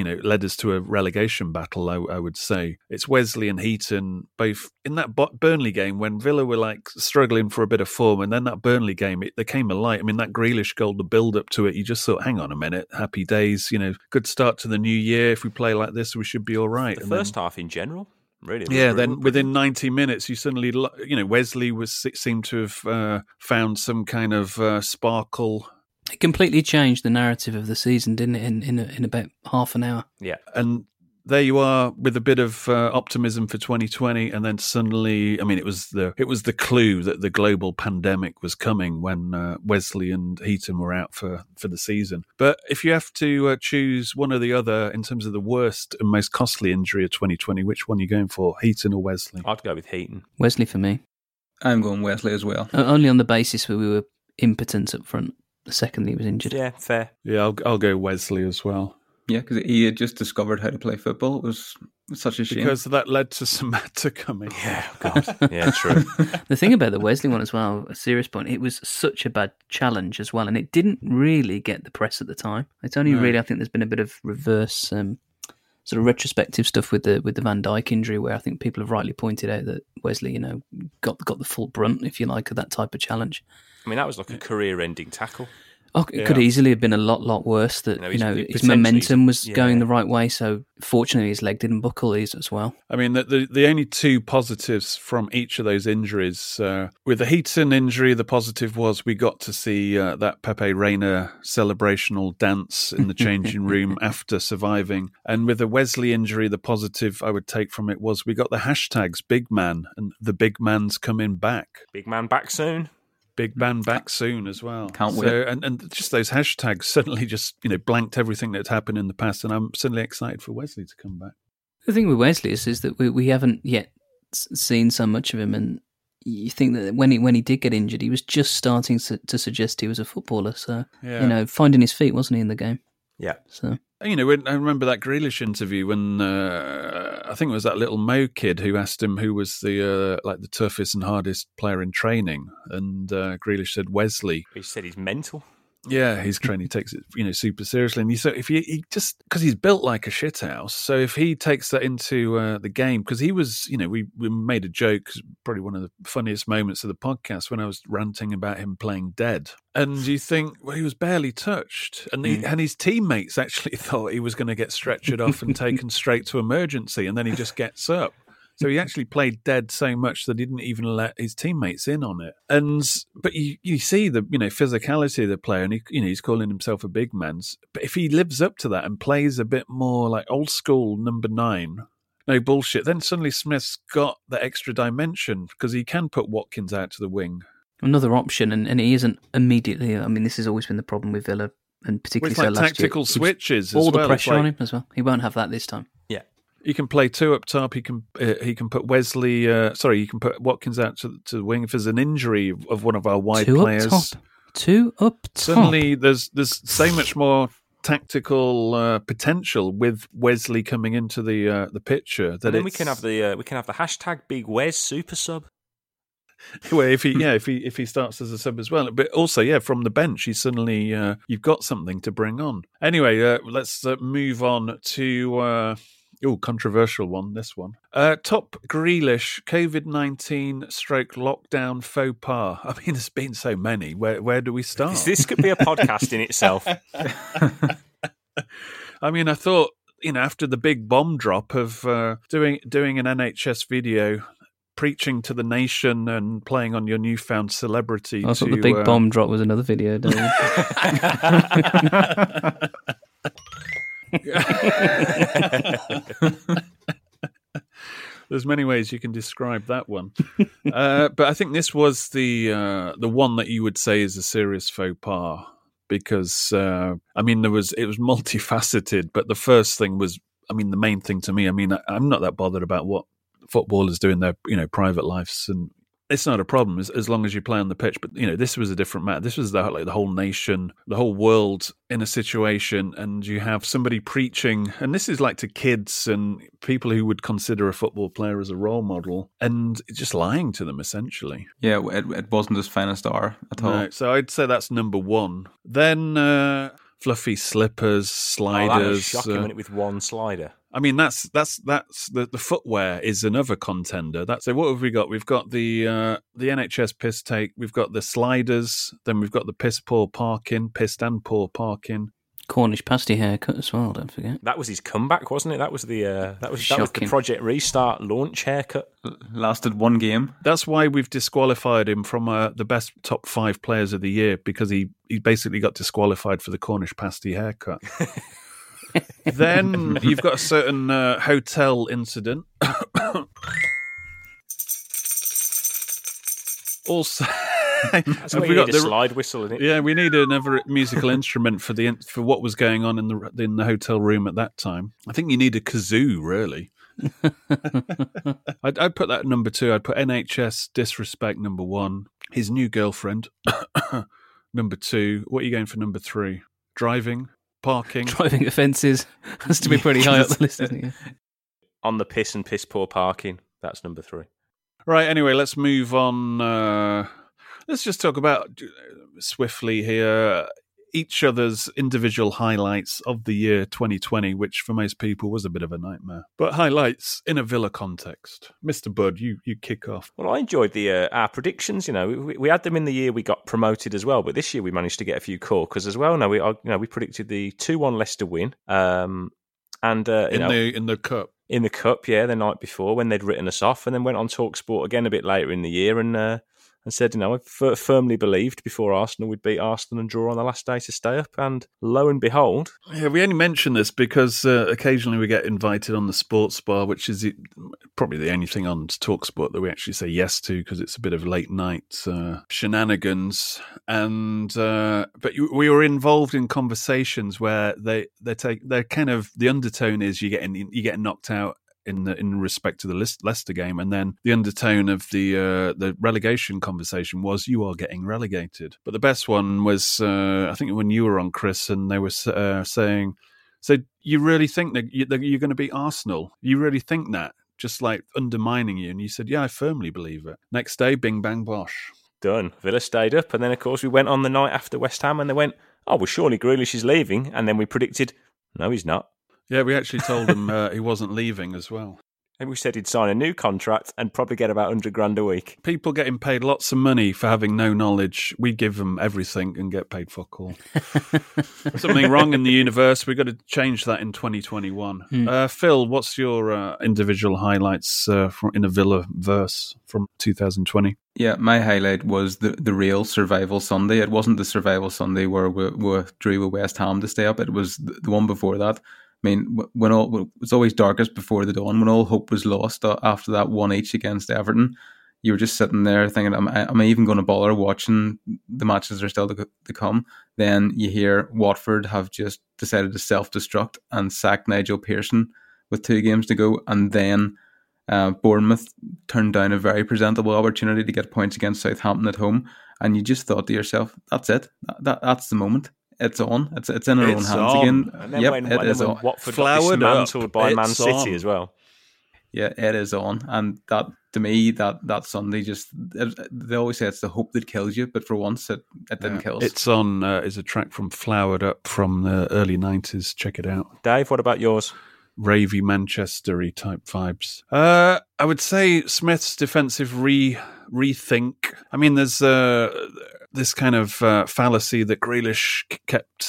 Speaker 8: a relegation battle. I would say it's Wesley and Heaton both in that Burnley game when Villa were like struggling for a bit of form, and then that Burnley game they came alight. I mean, that Grealish goal, the build up to it, you just thought, hang on a minute, happy days, good start to the new year. If we play like this, we should be all right.
Speaker 9: The first half in general. Really?
Speaker 8: Yeah, then within 90 minutes, you suddenly, Wesley seemed to have found some kind of sparkle.
Speaker 6: It completely changed the narrative of the season, didn't it, in about half an hour?
Speaker 9: Yeah.
Speaker 8: And there you are with a bit of optimism for 2020, and then suddenly, I mean, it was the clue that the global pandemic was coming when Wesley and Heaton were out for the season. But if you have to choose one or the other in terms of the worst and most costly injury of 2020, which one are you going for, Heaton or Wesley?
Speaker 9: I'd go with Heaton.
Speaker 6: Wesley for me.
Speaker 7: I'm going Wesley as well.
Speaker 6: Only on the basis that we were impotent up front the second he was injured.
Speaker 9: Yeah, fair.
Speaker 8: Yeah, I'll go Wesley as well.
Speaker 7: Yeah, because he had just discovered how to play football. It was such a shame.
Speaker 8: Because that led to Samatta coming.
Speaker 9: Yeah, God. Yeah, true.
Speaker 6: The thing about the Wesley one as well, a serious point, it was such a bad challenge as well, and it didn't really get the press at the time. It's only really, I think there's been a bit of reverse sort of retrospective stuff with the Van Dijk injury, where I think people have rightly pointed out that Wesley, got the full brunt, if you like, of that type of challenge.
Speaker 9: I mean, that was like a career-ending tackle.
Speaker 6: It could easily have been a lot worse. That his momentum was going the right way. So fortunately, his leg didn't buckle as well.
Speaker 8: I mean, the only two positives from each of those injuries, with the Heaton injury, the positive was we got to see that Pepe Reina celebrational dance in the changing room after surviving. And with the Wesley injury, the positive I would take from it was we got the hashtags big man and the big man's coming back.
Speaker 9: Big man back soon.
Speaker 8: Big man back soon as well.
Speaker 7: Can't wait.
Speaker 8: And just those hashtags suddenly just blanked everything that's happened in the past, and I'm suddenly excited for Wesley to come back.
Speaker 6: The thing with Wesley is that we haven't yet seen so much of him, and you think that when he did get injured, he was just starting to suggest he was a footballer. So finding his feet, wasn't he, in the game?
Speaker 9: Yeah.
Speaker 6: So
Speaker 8: I remember that Grealish interview when I think it was that little Mo kid who asked him who was the toughest and hardest player in training, and Grealish said Wesley.
Speaker 9: He said he's mental.
Speaker 8: Yeah, his training takes it, super seriously. And if he just because he's built like a shithouse, so if he takes that into the game, because he was, we made a joke, probably one of the funniest moments of the podcast when I was ranting about him playing dead, and you think, well, he was barely touched, and and his teammates actually thought he was going to get stretchered off and taken straight to emergency, and then he just gets up. So he actually played dead so much that he didn't even let his teammates in on it. But you see the physicality of the player, and he's calling himself a big man. But if he lives up to that and plays a bit more like old school number 9, no bullshit, then suddenly Smith's got the extra dimension because he can put Watkins out to the wing.
Speaker 6: Another option, and he isn't immediately. I mean, this has always been the problem with Villa, and particularly
Speaker 8: last
Speaker 6: year.
Speaker 8: Tactical switches,
Speaker 6: all the pressure on him as well. He won't have that this time.
Speaker 9: Yeah.
Speaker 8: He can play 2 up top. He can put Wesley. He can put Watkins out to the wing if there's an injury of one of our wide players.
Speaker 6: 2 up top.
Speaker 8: Suddenly, there's so much more tactical potential with Wesley coming into the picture. That
Speaker 9: and then we can have the hashtag Big Wes super sub.
Speaker 8: Well, if he starts as a sub as well, but also from the bench, he's suddenly you've got something to bring on. Anyway, let's move on to. Controversial one, this one. Top Grealish, COVID-19 / lockdown faux pas. I mean, there's been so many. Where do we start?
Speaker 9: This could be a podcast in itself.
Speaker 8: I mean, I thought, after the big bomb drop of doing an NHS video, preaching to the nation and playing on your newfound celebrity.
Speaker 6: I thought the big bomb drop was another video, don't you?
Speaker 8: There's many ways you can describe that one, but I think this was the one that you would say is a serious faux pas because it was multifaceted. But the first thing was, the main thing to me. I'm not that bothered about what footballers do in their private lives, and it's not a problem as long as you play on the pitch. But this was a different matter. This was the whole nation, the whole world in a situation, and you have somebody preaching, and this is like to kids and people who would consider a football player as a role model, and just lying to them essentially.
Speaker 7: Yeah, it wasn't his finest hour at all.
Speaker 8: No, so I'd say that's number one. Then fluffy slippers, sliders.
Speaker 9: Oh, that was shocking when it with one slider.
Speaker 8: I mean, that's the footwear is another contender. So what have we got? We've got the NHS piss take. We've got the sliders. Then we've got the pissed and poor parking.
Speaker 6: Cornish pasty haircut as well. Don't forget.
Speaker 9: That was his comeback, wasn't it? That was the Project Restart launch haircut.
Speaker 7: Lasted one game.
Speaker 8: That's why we've disqualified him from the best top 5 players of the year, because he basically got disqualified for the Cornish pasty haircut. Then you've got a certain hotel incident. Also,
Speaker 9: that's why you need a slide whistle in it.
Speaker 8: Yeah, we need another musical instrument for what was going on in the hotel room at that time. I think you need a kazoo, really. I'd put that at number 2. I'd put NHS disrespect number 1. His new girlfriend number 2. What are you going for number 3? Driving. Parking.
Speaker 6: Driving offences has to be pretty high up the list, isn't it?
Speaker 9: On the piss and piss poor parking, that's number 3.
Speaker 8: Right, anyway, let's move on. Let's just talk about swiftly here. each other's individual highlights of the year 2020, which for most people was a bit of a nightmare. But highlights in a Villa context. Mr. Budd, you kick off.
Speaker 9: Well, I enjoyed our predictions. We had them in the year we got promoted as well, but this year we managed to get a few corkers as well. We predicted the 2-1 Leicester win, and in
Speaker 8: the cup.
Speaker 9: In the cup, yeah, the night before when they'd written us off, and then went on TalkSport again a bit later in the year and said, I firmly believed before Arsenal would beat Arsenal and draw on the last day to stay up, and lo and behold.
Speaker 8: Yeah, we only mention this because occasionally we get invited on the Sports Bar, which is probably the only thing on TalkSport that we actually say yes to because it's a bit of late night shenanigans. And but we were involved in conversations where they're kind of, the undertone is you get knocked out in respect to the Leicester game, and then the undertone of the relegation conversation was you are getting relegated. But the best one was I think when you were on, Chris, and they were saying, so you really think that you're going to beat Arsenal? You really think that? Just like undermining you. And you said, yeah, I firmly believe it. Next day, bing bang bosh.
Speaker 9: Done. Villa stayed up, and then of course we went on the night after West Ham and they went, oh well, surely Grealish is leaving, and then we predicted, no, he's not.
Speaker 8: Yeah, we actually told him he wasn't leaving as well.
Speaker 9: And we said he'd sign a new contract and probably get about $100,000 a week.
Speaker 8: People getting paid lots of money for having no knowledge. We give them everything and get paid fuck all. Something wrong in the universe. We've got to change that in 2021. Phil, what's your individual highlights in a Villa verse from 2020?
Speaker 7: Yeah, my highlight was the real Survival Sunday. It wasn't the Survival Sunday where we drew with West Ham to stay up. It was the one before that. I mean, it's always darkest before the dawn. When all hope was lost after that 1-1 against Everton, you were just sitting there thinking, am I even going to bother watching the matches that are still to come? Then you hear Watford have just decided to self-destruct and sack Nigel Pearson with 2 games to go, and then Bournemouth turned down a very presentable opportunity to get points against Southampton at home, and you just thought to yourself, that's it. That's the moment. It's on. It's in our own hands again.
Speaker 9: And then when Watford got dismantled by Man City as well.
Speaker 7: Yeah, it is on. And that, to me, that Sunday they always say it's the hope that kills you, but for once it didn't kill us.
Speaker 8: It's on is a track from Flowered Up from the early 90s. Check it out.
Speaker 9: Dave, what about yours?
Speaker 8: Ravey, Manchester-y type vibes. I would say Smith's defensive rethink. I mean, there's this kind of fallacy that Grealish kept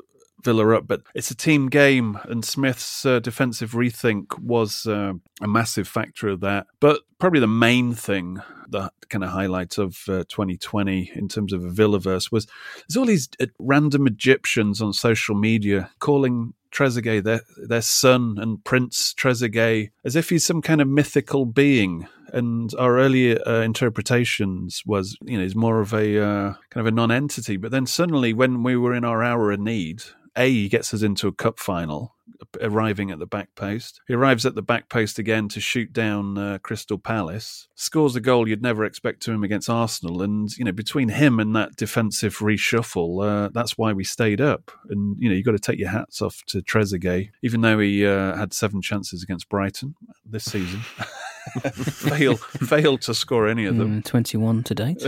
Speaker 8: Villa up, but it's a team game, and Smith's defensive rethink was a massive factor of that. But probably the main thing, the kind of highlight of 2020 in terms of a Villaverse was there's all these random Egyptians on social media calling Trezeguet their son and Prince Trezeguet as if he's some kind of mythical being. And our earlier interpretations was, he's more of a kind of a non-entity. But then suddenly, when we were in our hour of need, he gets us into a cup final, arriving at the back post. He arrives at the back post again to shoot down Crystal Palace, scores a goal you'd never expect to him against Arsenal. And, between him and that defensive reshuffle, that's why we stayed up. And, you've got to take your hats off to Trezeguet, even though he had 7 chances against Brighton this season. failed to score any of them.
Speaker 6: 21 to date.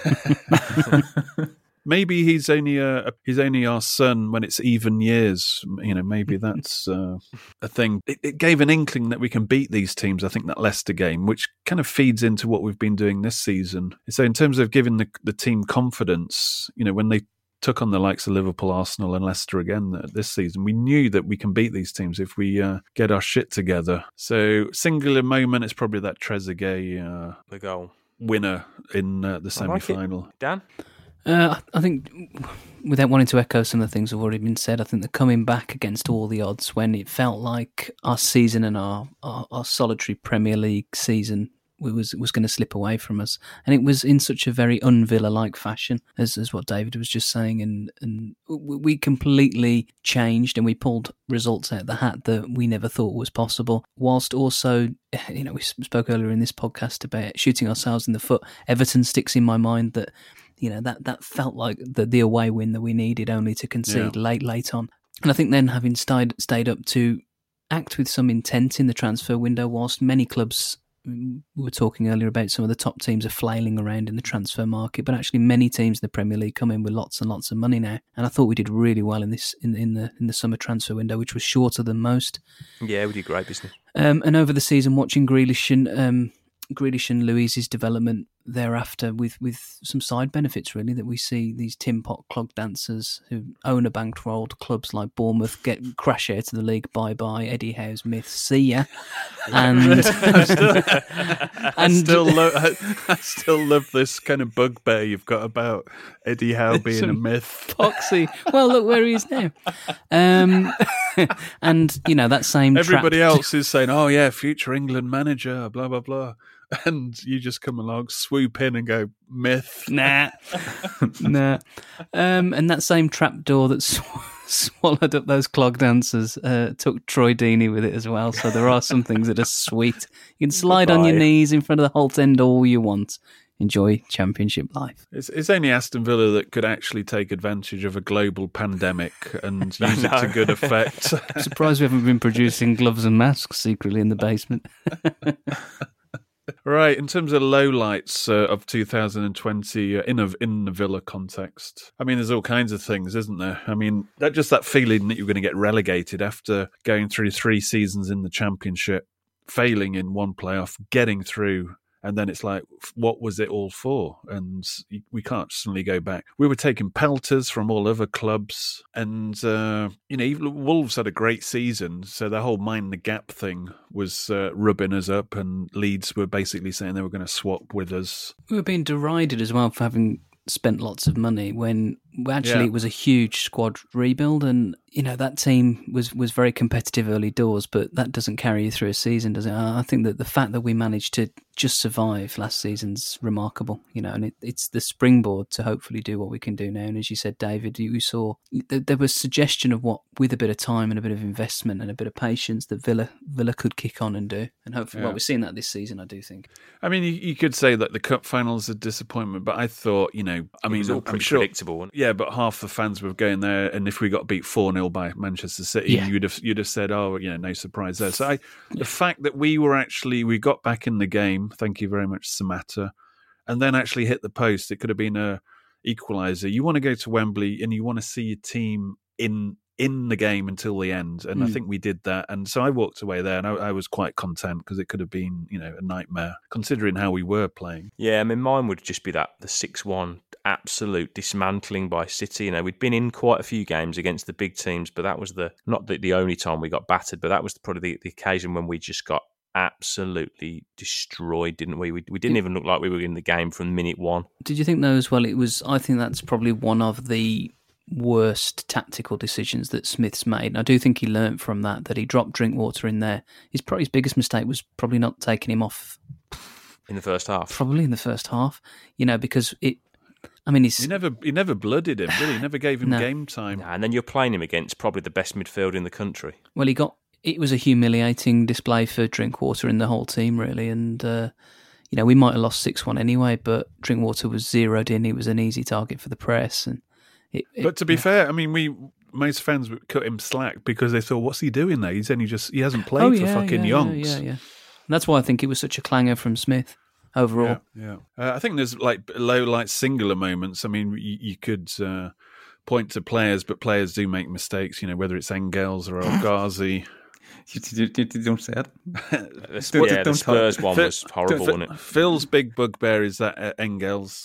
Speaker 8: Maybe he's only our son when it's even years. Maybe that's a thing. It gave an inkling that we can beat these teams. I think that Leicester game, which kind of feeds into what we've been doing this season. So in terms of giving the team confidence, when they took on the likes of Liverpool, Arsenal and Leicester again this season, we knew that we can beat these teams if we get our shit together. So singular moment is probably that Trezeguet
Speaker 9: the goal
Speaker 8: winner in the semi-final.
Speaker 9: Like Dan?
Speaker 6: I think, without wanting to echo some of the things that have already been said, I think the coming back against all the odds when it felt like our season and our solitary Premier League season was going to slip away from us, and it was in such a very un-Villa-like fashion, as what David was just saying, and we completely changed and we pulled results out of the hat that we never thought was possible, whilst also, we spoke earlier in this podcast about shooting ourselves in the foot. Everton sticks in my mind that, that felt like the away win that we needed, only to concede late on. And I think then having stayed up to act with some intent in the transfer window, whilst many clubs we were talking earlier about some of the top teams are flailing around in the transfer market, but actually many teams in the Premier League come in with lots and lots of money now. And I thought we did really well in the summer transfer window, which was shorter than most.
Speaker 9: Yeah, we did great business.
Speaker 6: And over the season, watching Grealish and Luiz's development thereafter, with some side benefits really, that we see these tin pot clog dancers who own a bankrolled clubs like Bournemouth get crash out of the league. Bye bye, Eddie Howe's myth. See ya. And
Speaker 8: I still love this kind of bugbear you've got about Eddie Howe being a myth.
Speaker 6: Foxy. Well, look where he is now. And that same.
Speaker 8: Everybody else is saying, "Oh yeah, future England manager," blah blah blah. And you just come along, swoop in and go, myth.
Speaker 6: Nah. And that same trapdoor that swallowed up those clog dancers took Troy Deeney with it as well. So there are some things that are sweet. You can slide on your knees in front of the Holt End all you want. Enjoy Championship life.
Speaker 8: It's only Aston Villa that could actually take advantage of a global pandemic and use it to good effect.
Speaker 6: I'm surprised we haven't been producing gloves and masks secretly in the basement.
Speaker 8: Right, in terms of lowlights of 2020 in the Villa context, I mean, there's all kinds of things, isn't there? I mean, that feeling that you're going to get relegated after going through 3 seasons in the Championship, failing in one playoff, getting through, and then it's like, what was it all for? And we can't suddenly go back. We were taking pelters from all other clubs, and even Wolves had a great season, so the whole mind the gap thing was rubbing us up, and Leeds were basically saying they were going to swap with us.
Speaker 6: We were being derided as well for having spent lots of money when actually it was a huge squad rebuild, and that team was very competitive early doors, but that doesn't carry you through a season, does it? I think that the fact that we managed to just survive last season's remarkable, and it's the springboard to hopefully do what we can do now. And as you said, David, you saw there was suggestion of what, with a bit of time and a bit of investment and a bit of patience, that Villa could kick on and do, and hopefully, we're seeing that this season, I do think.
Speaker 8: I mean, you could say that the cup finals are a disappointment, but I thought, it was
Speaker 9: all pretty predictable.
Speaker 8: Yeah, but half the fans were going there, and if we got beat 4-0 by Manchester City, you'd have said, oh, no surprise there. So the fact that we got back in the game, thank you very much, Samatta, and then actually hit the post, it could have been a equaliser. You want to go to Wembley and you want to see your team in the game until the end, and I think we did that. And so I walked away there, and I was quite content, because it could have been, a nightmare considering how we were playing.
Speaker 9: Yeah, I mean, mine would just be the 6-1 absolute dismantling by City. We'd been in quite a few games against the big teams, but that was not the only time we got battered, but that was probably the occasion when we just got absolutely destroyed, didn't we? We didn't even look like we were in the game from minute one.
Speaker 6: Did you think though as well, I think that's probably one of the worst tactical decisions that Smith's made. And I do think he learnt from that he dropped Drinkwater in there. His biggest mistake was probably not taking him off
Speaker 9: in the first half.
Speaker 6: Probably in the first half, because he
Speaker 8: never blooded him, did he? He never gave him game time.
Speaker 9: Nah, and then you're playing him against probably the best midfield in the country.
Speaker 6: Well, it was a humiliating display for Drinkwater and the whole team, really. And, we might have lost 6-1 anyway, but Drinkwater was zeroed in. He was an easy target for the press.
Speaker 8: But to be fair, I mean, most fans would cut him slack because they thought, what's he doing there? He hasn't played for fucking Yonks.
Speaker 6: Yeah. And that's why I think it was such a clanger from Smith overall.
Speaker 8: Yeah. I think there's low singular moments. I mean, you could point to players, but players do make mistakes, whether it's Engels or El Ghazi.
Speaker 7: You don't say it.
Speaker 9: The Spurs one was horrible, wasn't it?
Speaker 8: Phil's big bugbear is that Engels.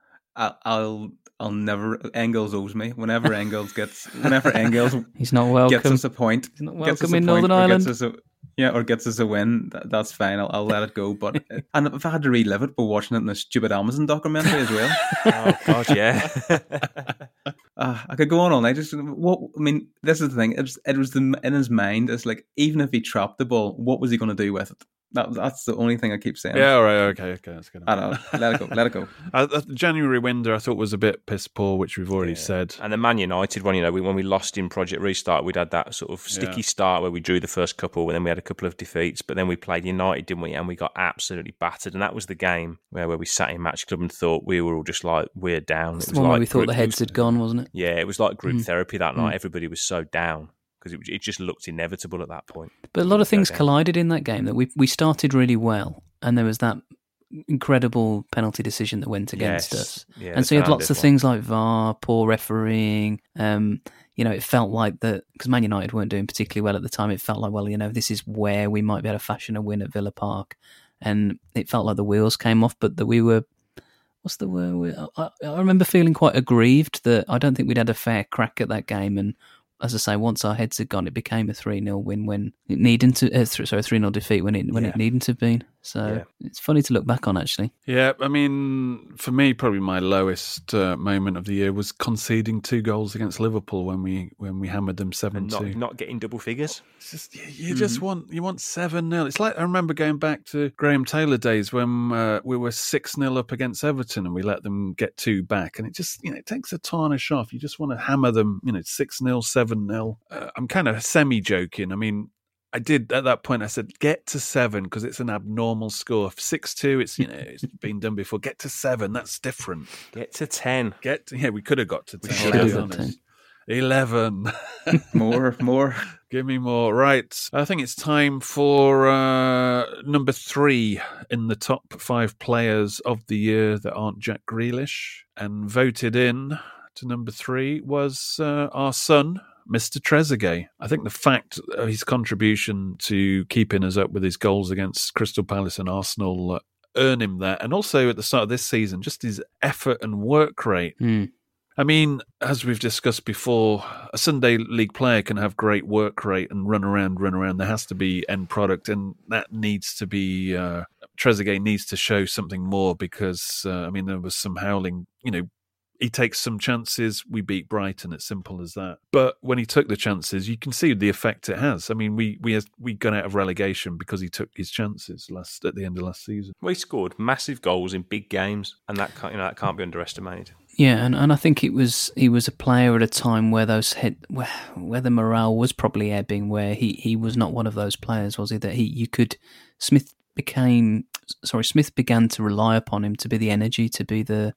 Speaker 7: I'll never. Engels owes me. Whenever Engels
Speaker 6: he's not welcome.
Speaker 7: Gets us a point.
Speaker 6: He's not welcome in Northern Ireland.
Speaker 7: Or gets us a win. That's fine. I'll let it go. But and if I had to relive it by watching it in a stupid Amazon documentary as well.
Speaker 9: Oh God, yeah.
Speaker 7: I could go on all night. This is the thing. It was in his mind. It's like, even if he trapped the ball, what was he going to do with it? That's the only thing I keep saying.
Speaker 8: Yeah, all right, okay, that's good.
Speaker 7: I don't know. Let it go.
Speaker 8: The January window I thought was a bit piss poor, which we've already said.
Speaker 9: And the Man United one, when we lost in Project Restart, we'd had that sort of sticky start where we drew the first couple, and then we had a couple of defeats, but then we played United, didn't we? And we got absolutely battered, and that was the game where we sat in Match Club and thought we were all just like, we're down.
Speaker 6: It was the one where we thought the heads had gone, wasn't it?
Speaker 9: Yeah, it was like group therapy that night. Everybody was so down, because it just looked inevitable at that point.
Speaker 6: But a lot of things collided in that game. That we started really well, and there was that incredible penalty decision that went against us.
Speaker 9: Yeah,
Speaker 6: and so you had lots of
Speaker 9: one.
Speaker 6: things like VAR, poor refereeing. It felt like that because Man United weren't doing particularly well at the time. It felt like, well, this is where we might be able to fashion a win at Villa Park, and it felt like the wheels came off. But that we were, what's the word? I remember feeling quite aggrieved that I don't think we'd had a fair crack at that game. And as I say, once our heads had gone, it became a 3-0 win when it needed to. 3-0 defeat when it needed to have been. So it's funny to look back on, actually.
Speaker 8: Yeah, I mean, for me, probably my lowest moment of the year was conceding 2 goals against Liverpool when we hammered them 7-2.
Speaker 9: And not getting double figures.
Speaker 8: It's just you just want 7-0. It's like I remember going back to Graham Taylor days when we were 6-0 up against Everton and we let them get 2 back, and it just it takes a tarnish off. You just want to hammer them, 6-0, 7-0. I'm kind of semi-joking. I mean, I did at that point. I said, "Get to 7 because it's an abnormal score. 6-2, it's it's been done before. Get to 7, that's different.
Speaker 9: Get to 10.
Speaker 8: We could have got to 10.
Speaker 6: should have got 10.
Speaker 8: 11.
Speaker 7: more.
Speaker 8: Give me more. Right. I think it's time for number 3 in the top 5 players of the year that aren't Jack Grealish, and voted in to number 3 was our son, Mr. Trezeguet. I think the fact of his contribution to keeping us up with his goals against Crystal Palace and Arsenal earn him that. And also at the start of this season, just his effort and work rate. I mean, as we've discussed before, a Sunday League player can have great work rate and run around. There has to be end product, and that needs to be... Trezeguet needs to show something more because, there was some howling, he takes some chances. We beat Brighton. It's simple as that. But when he took the chances, you can see the effect it has. I mean, we got out of relegation because he took his chances at the end of last season.
Speaker 9: We scored massive goals in big games, and that can't be underestimated.
Speaker 6: Yeah, and I think he was a player at a time where where the morale was probably ebbing, where he was not one of those players, was he? That Smith began to rely upon him to be the energy, to be the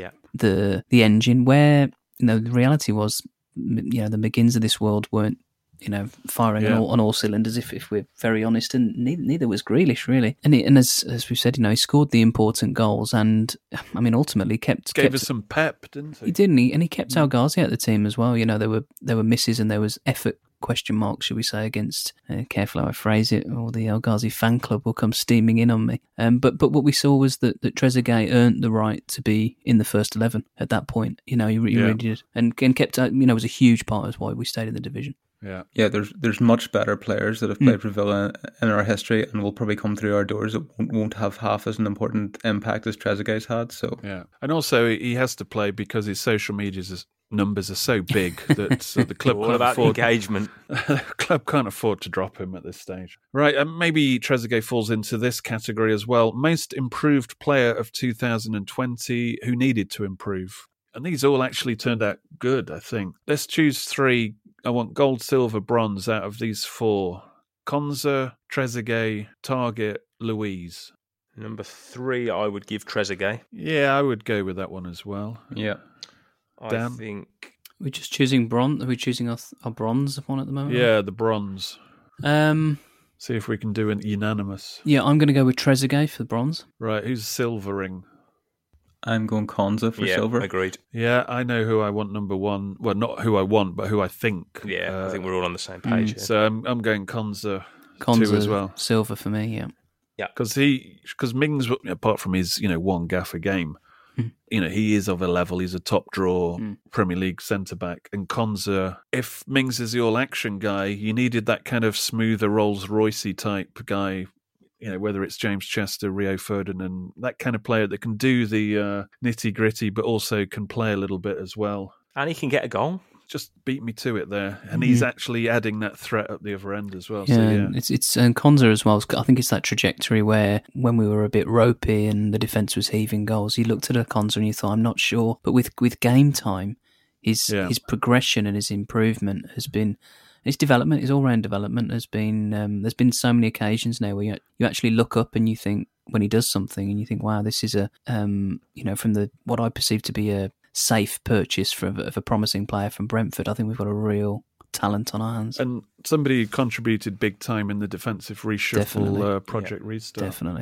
Speaker 6: engine. Where the reality was, the McGinns of this world weren't firing on all cylinders. If we're very honest, and neither was Grealish really. And as we've said, he scored the important goals, and ultimately kept
Speaker 8: us some pep, didn't he?
Speaker 6: He didn't. And he kept El Ghazi out of the team as well. There were misses and there was effort. Question marks, should we say, against, careful how I phrase it, or the El Ghazi fan club will come steaming in on me. But what we saw was that Trezeguet earned the right to be in the first 11 at that point. He really did. And kept, was a huge part of why we stayed in the division.
Speaker 7: Yeah. There's much better players that have played for Villa in our history and will probably come through our doors that won't have half as an important impact as Trezeguet's had. So
Speaker 8: and also he has to play because his social media's numbers are so big that the club
Speaker 9: all about engagement.
Speaker 8: The club can't afford to drop him at this stage. Right, and maybe Trezeguet falls into this category as well. Most improved player of 2020 who needed to improve. And these all actually turned out good, I think. Let's choose 3. I want gold, silver, bronze out of these 4. Konsa, Trezeguet, Targett, Luiz.
Speaker 9: Number 3, I would give Trezeguet.
Speaker 8: Yeah, I would go with that one as well.
Speaker 7: Yeah.
Speaker 9: I think...
Speaker 6: We're just choosing bronze. Are we choosing our bronze one at the moment?
Speaker 8: Yeah, the bronze. See if we can do an unanimous.
Speaker 6: Yeah, I'm going to go with Trezeguet for the bronze.
Speaker 8: Right, who's silvering?
Speaker 7: I'm going Konsa for silver.
Speaker 9: Agreed.
Speaker 8: Yeah, I know who I want number 1. Well, not who I want, but who I think.
Speaker 9: Yeah, I think we're all on the same page.
Speaker 8: Yeah. So I'm going Konsa 2 as well.
Speaker 6: Silver for me, yeah.
Speaker 9: Yeah,
Speaker 8: because Mings, apart from his one gaff a game, he is of a level. He's a top draw Premier League centre back. And Konsa, if Mings is the all action guy, you needed that kind of smoother Rolls Royce type guy. Whether it's James Chester, Rio Ferdinand, that kind of player that can do the nitty gritty, but also can play a little bit as well.
Speaker 9: And he can get a goal.
Speaker 8: Just beat me to it there, and he's actually adding that threat up the other end as well.
Speaker 6: Yeah, it's Konsa as well. I think it's that trajectory where when we were a bit ropey and the defence was heaving goals, you looked at a Konsa and you thought, I'm not sure. But with game time, his progression and his improvement has been. His development, his all-round development has been. There's been so many occasions now where you actually look up and you think when he does something and you think, wow, this is a from what I perceive to be a safe purchase of a promising player from Brentford. I think we've got a real talent on our hands.
Speaker 8: And somebody who contributed big time in the defensive reshuffle Project Restart.
Speaker 6: Definitely.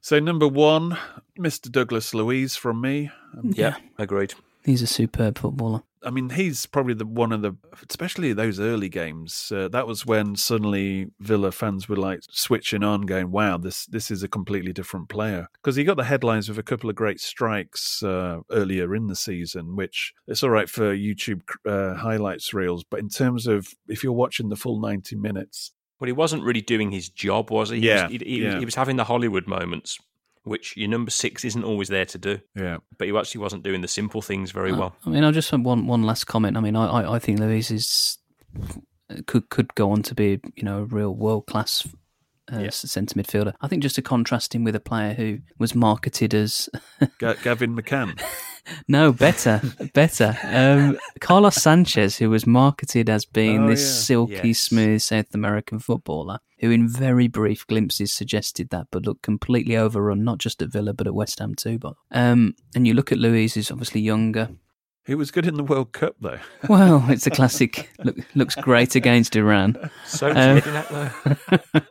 Speaker 8: So number 1, Mr. Douglas Luiz from me.
Speaker 9: Yeah, agreed.
Speaker 6: He's a superb footballer.
Speaker 8: I mean, he's probably one of the, especially those early games. That was when suddenly Villa fans were like switching on, going, "Wow, this is a completely different player." Because he got the headlines with a couple of great strikes earlier in the season, which it's all right for YouTube highlights reels, but in terms of if you're watching the full 90 minutes,
Speaker 9: well, he wasn't really doing his job, was he? He was having the Hollywood moments, which your number 6 isn't always there to do.
Speaker 8: Yeah.
Speaker 9: But he actually wasn't doing the simple things very well.
Speaker 6: I mean, I'll just have one last comment. I mean, I think Luiz could go on to be, a real world-class centre midfielder. I think just to contrast him with a player who was marketed as...
Speaker 8: Gavin McCann.
Speaker 6: No, better. Carlos Sanchez, who was marketed as being this silky smooth South American footballer, who in very brief glimpses suggested that, but looked completely overrun, not just at Villa, but at West Ham too. But and you look at Luiz, who's obviously younger.
Speaker 8: He was good in the World Cup, though.
Speaker 6: Well, it's a classic. Looks great against Iran.
Speaker 9: So that,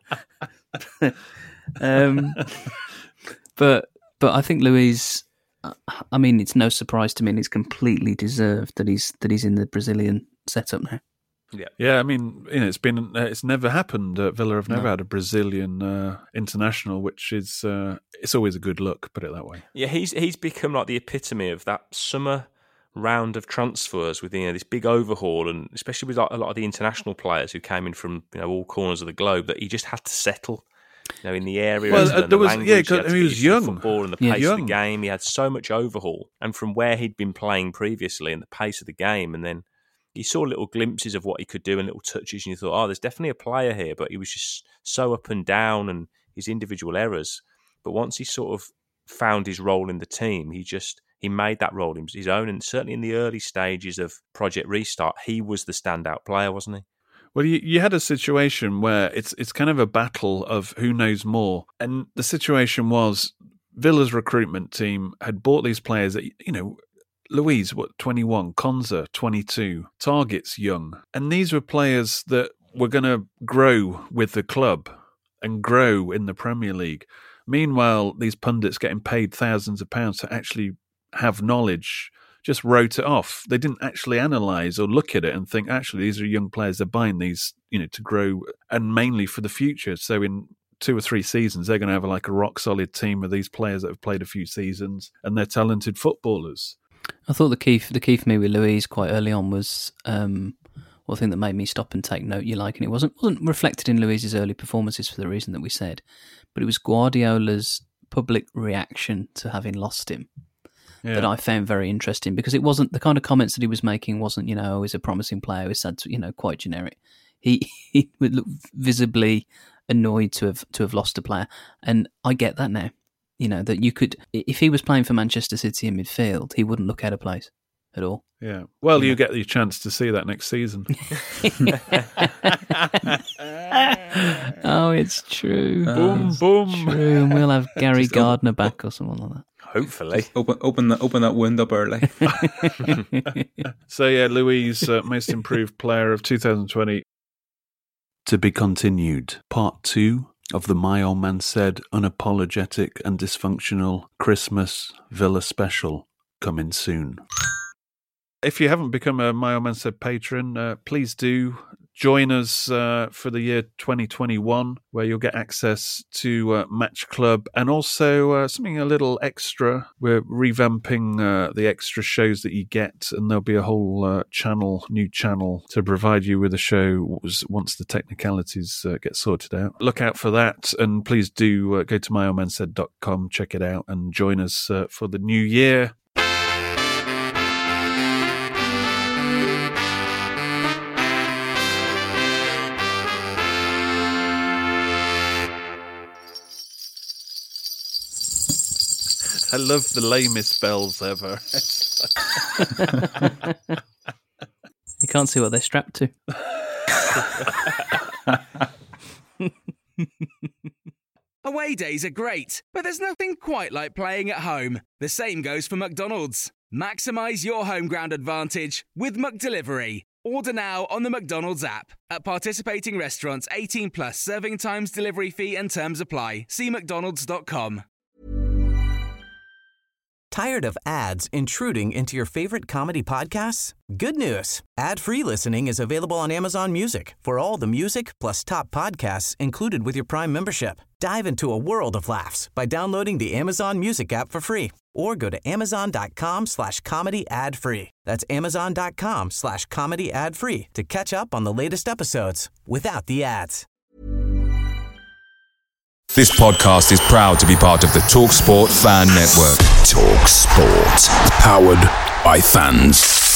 Speaker 6: though. But I think Luiz... I mean, it's no surprise to me, and it's completely deserved that he's in the Brazilian setup now.
Speaker 8: Yeah. I mean, it's never happened. Villa have never had a Brazilian international, which is it's always a good look. Put it that way.
Speaker 9: Yeah, he's become like the epitome of that summer round of transfers with this big overhaul, and especially with a lot of the international players who came in from all corners of the globe, that he just had to settle. In the area,
Speaker 8: there was he was young,
Speaker 9: football and the pace of the game. He had so much overhaul, and from where he'd been playing previously and the pace of the game, and then you saw little glimpses of what he could do and little touches, and you thought, there's definitely a player here, but he was just so up and down and his individual errors. But once he sort of found his role in the team, he made that role his own, and certainly in the early stages of Project Restart, he was the standout player, wasn't he?
Speaker 8: Well, you had a situation where it's kind of a battle of who knows more. And the situation was Villa's recruitment team had bought these players that, Luiz, 21, Konza, 22, Target's young. And these were players that were going to grow with the club and grow in the Premier League. Meanwhile, these pundits getting paid thousands of pounds to actually have knowledge just wrote it off. They didn't actually analyse or look at it and think, actually, these are young players. They're buying these, to grow and mainly for the future. So in 2 or 3 seasons, they're going to have a rock solid team of these players that have played a few seasons, and they're talented footballers.
Speaker 6: I thought the key for me with Luiz quite early on was one thing that made me stop and take note. And it wasn't reflected in Luiz's early performances for the reason that we said, but it was Guardiola's public reaction to having lost him. Yeah. That I found very interesting, because it wasn't the kind of comments that he was making wasn't, he's a promising player, he's sad to, quite generic. He would look visibly annoyed to have lost a player. And I get that now. That you could, if he was playing for Manchester City in midfield, he wouldn't look out of place at all.
Speaker 8: Yeah. Well, you get your chance to see that next season.
Speaker 6: Oh, it's true.
Speaker 8: Boom, boom.
Speaker 6: True. And we'll have Gary Gardner back or someone like that.
Speaker 9: Hopefully.
Speaker 7: Open that window early.
Speaker 8: So, Luiz, most improved player of 2020. To be continued. Part 2 of the My Old Man Said unapologetic and dysfunctional Christmas Villa special, coming soon. If you haven't become a My Old Man Said patron, please do. Join us for the year 2021, where you'll get access to Match Club and also something a little extra. We're revamping the extra shows that you get, and there'll be a whole new channel to provide you with a show once the technicalities get sorted out. Look out for that, and please do go to myoldmansaid.com, check it out, and join us for the new year. I love the lamest bells ever.
Speaker 6: You can't see what they're strapped to.
Speaker 5: Away days are great, but there's nothing quite like playing at home. The same goes for McDonald's. Maximise your home ground advantage with McDelivery. Order now on the McDonald's app. At participating restaurants, 18 plus, serving times, delivery fee and terms apply. See mcdonalds.com.
Speaker 11: Tired of ads intruding into your favorite comedy podcasts? Good news. Ad-free listening is available on Amazon Music for all the music plus top podcasts included with your Prime membership. Dive into a world of laughs by downloading the Amazon Music app for free or go to amazon.com/comedy ad-free. That's amazon.com/comedy ad-free to catch up on the latest episodes without the ads.
Speaker 1: This podcast is proud to be part of the TalkSport Fan Network. TalkSport. Powered by fans.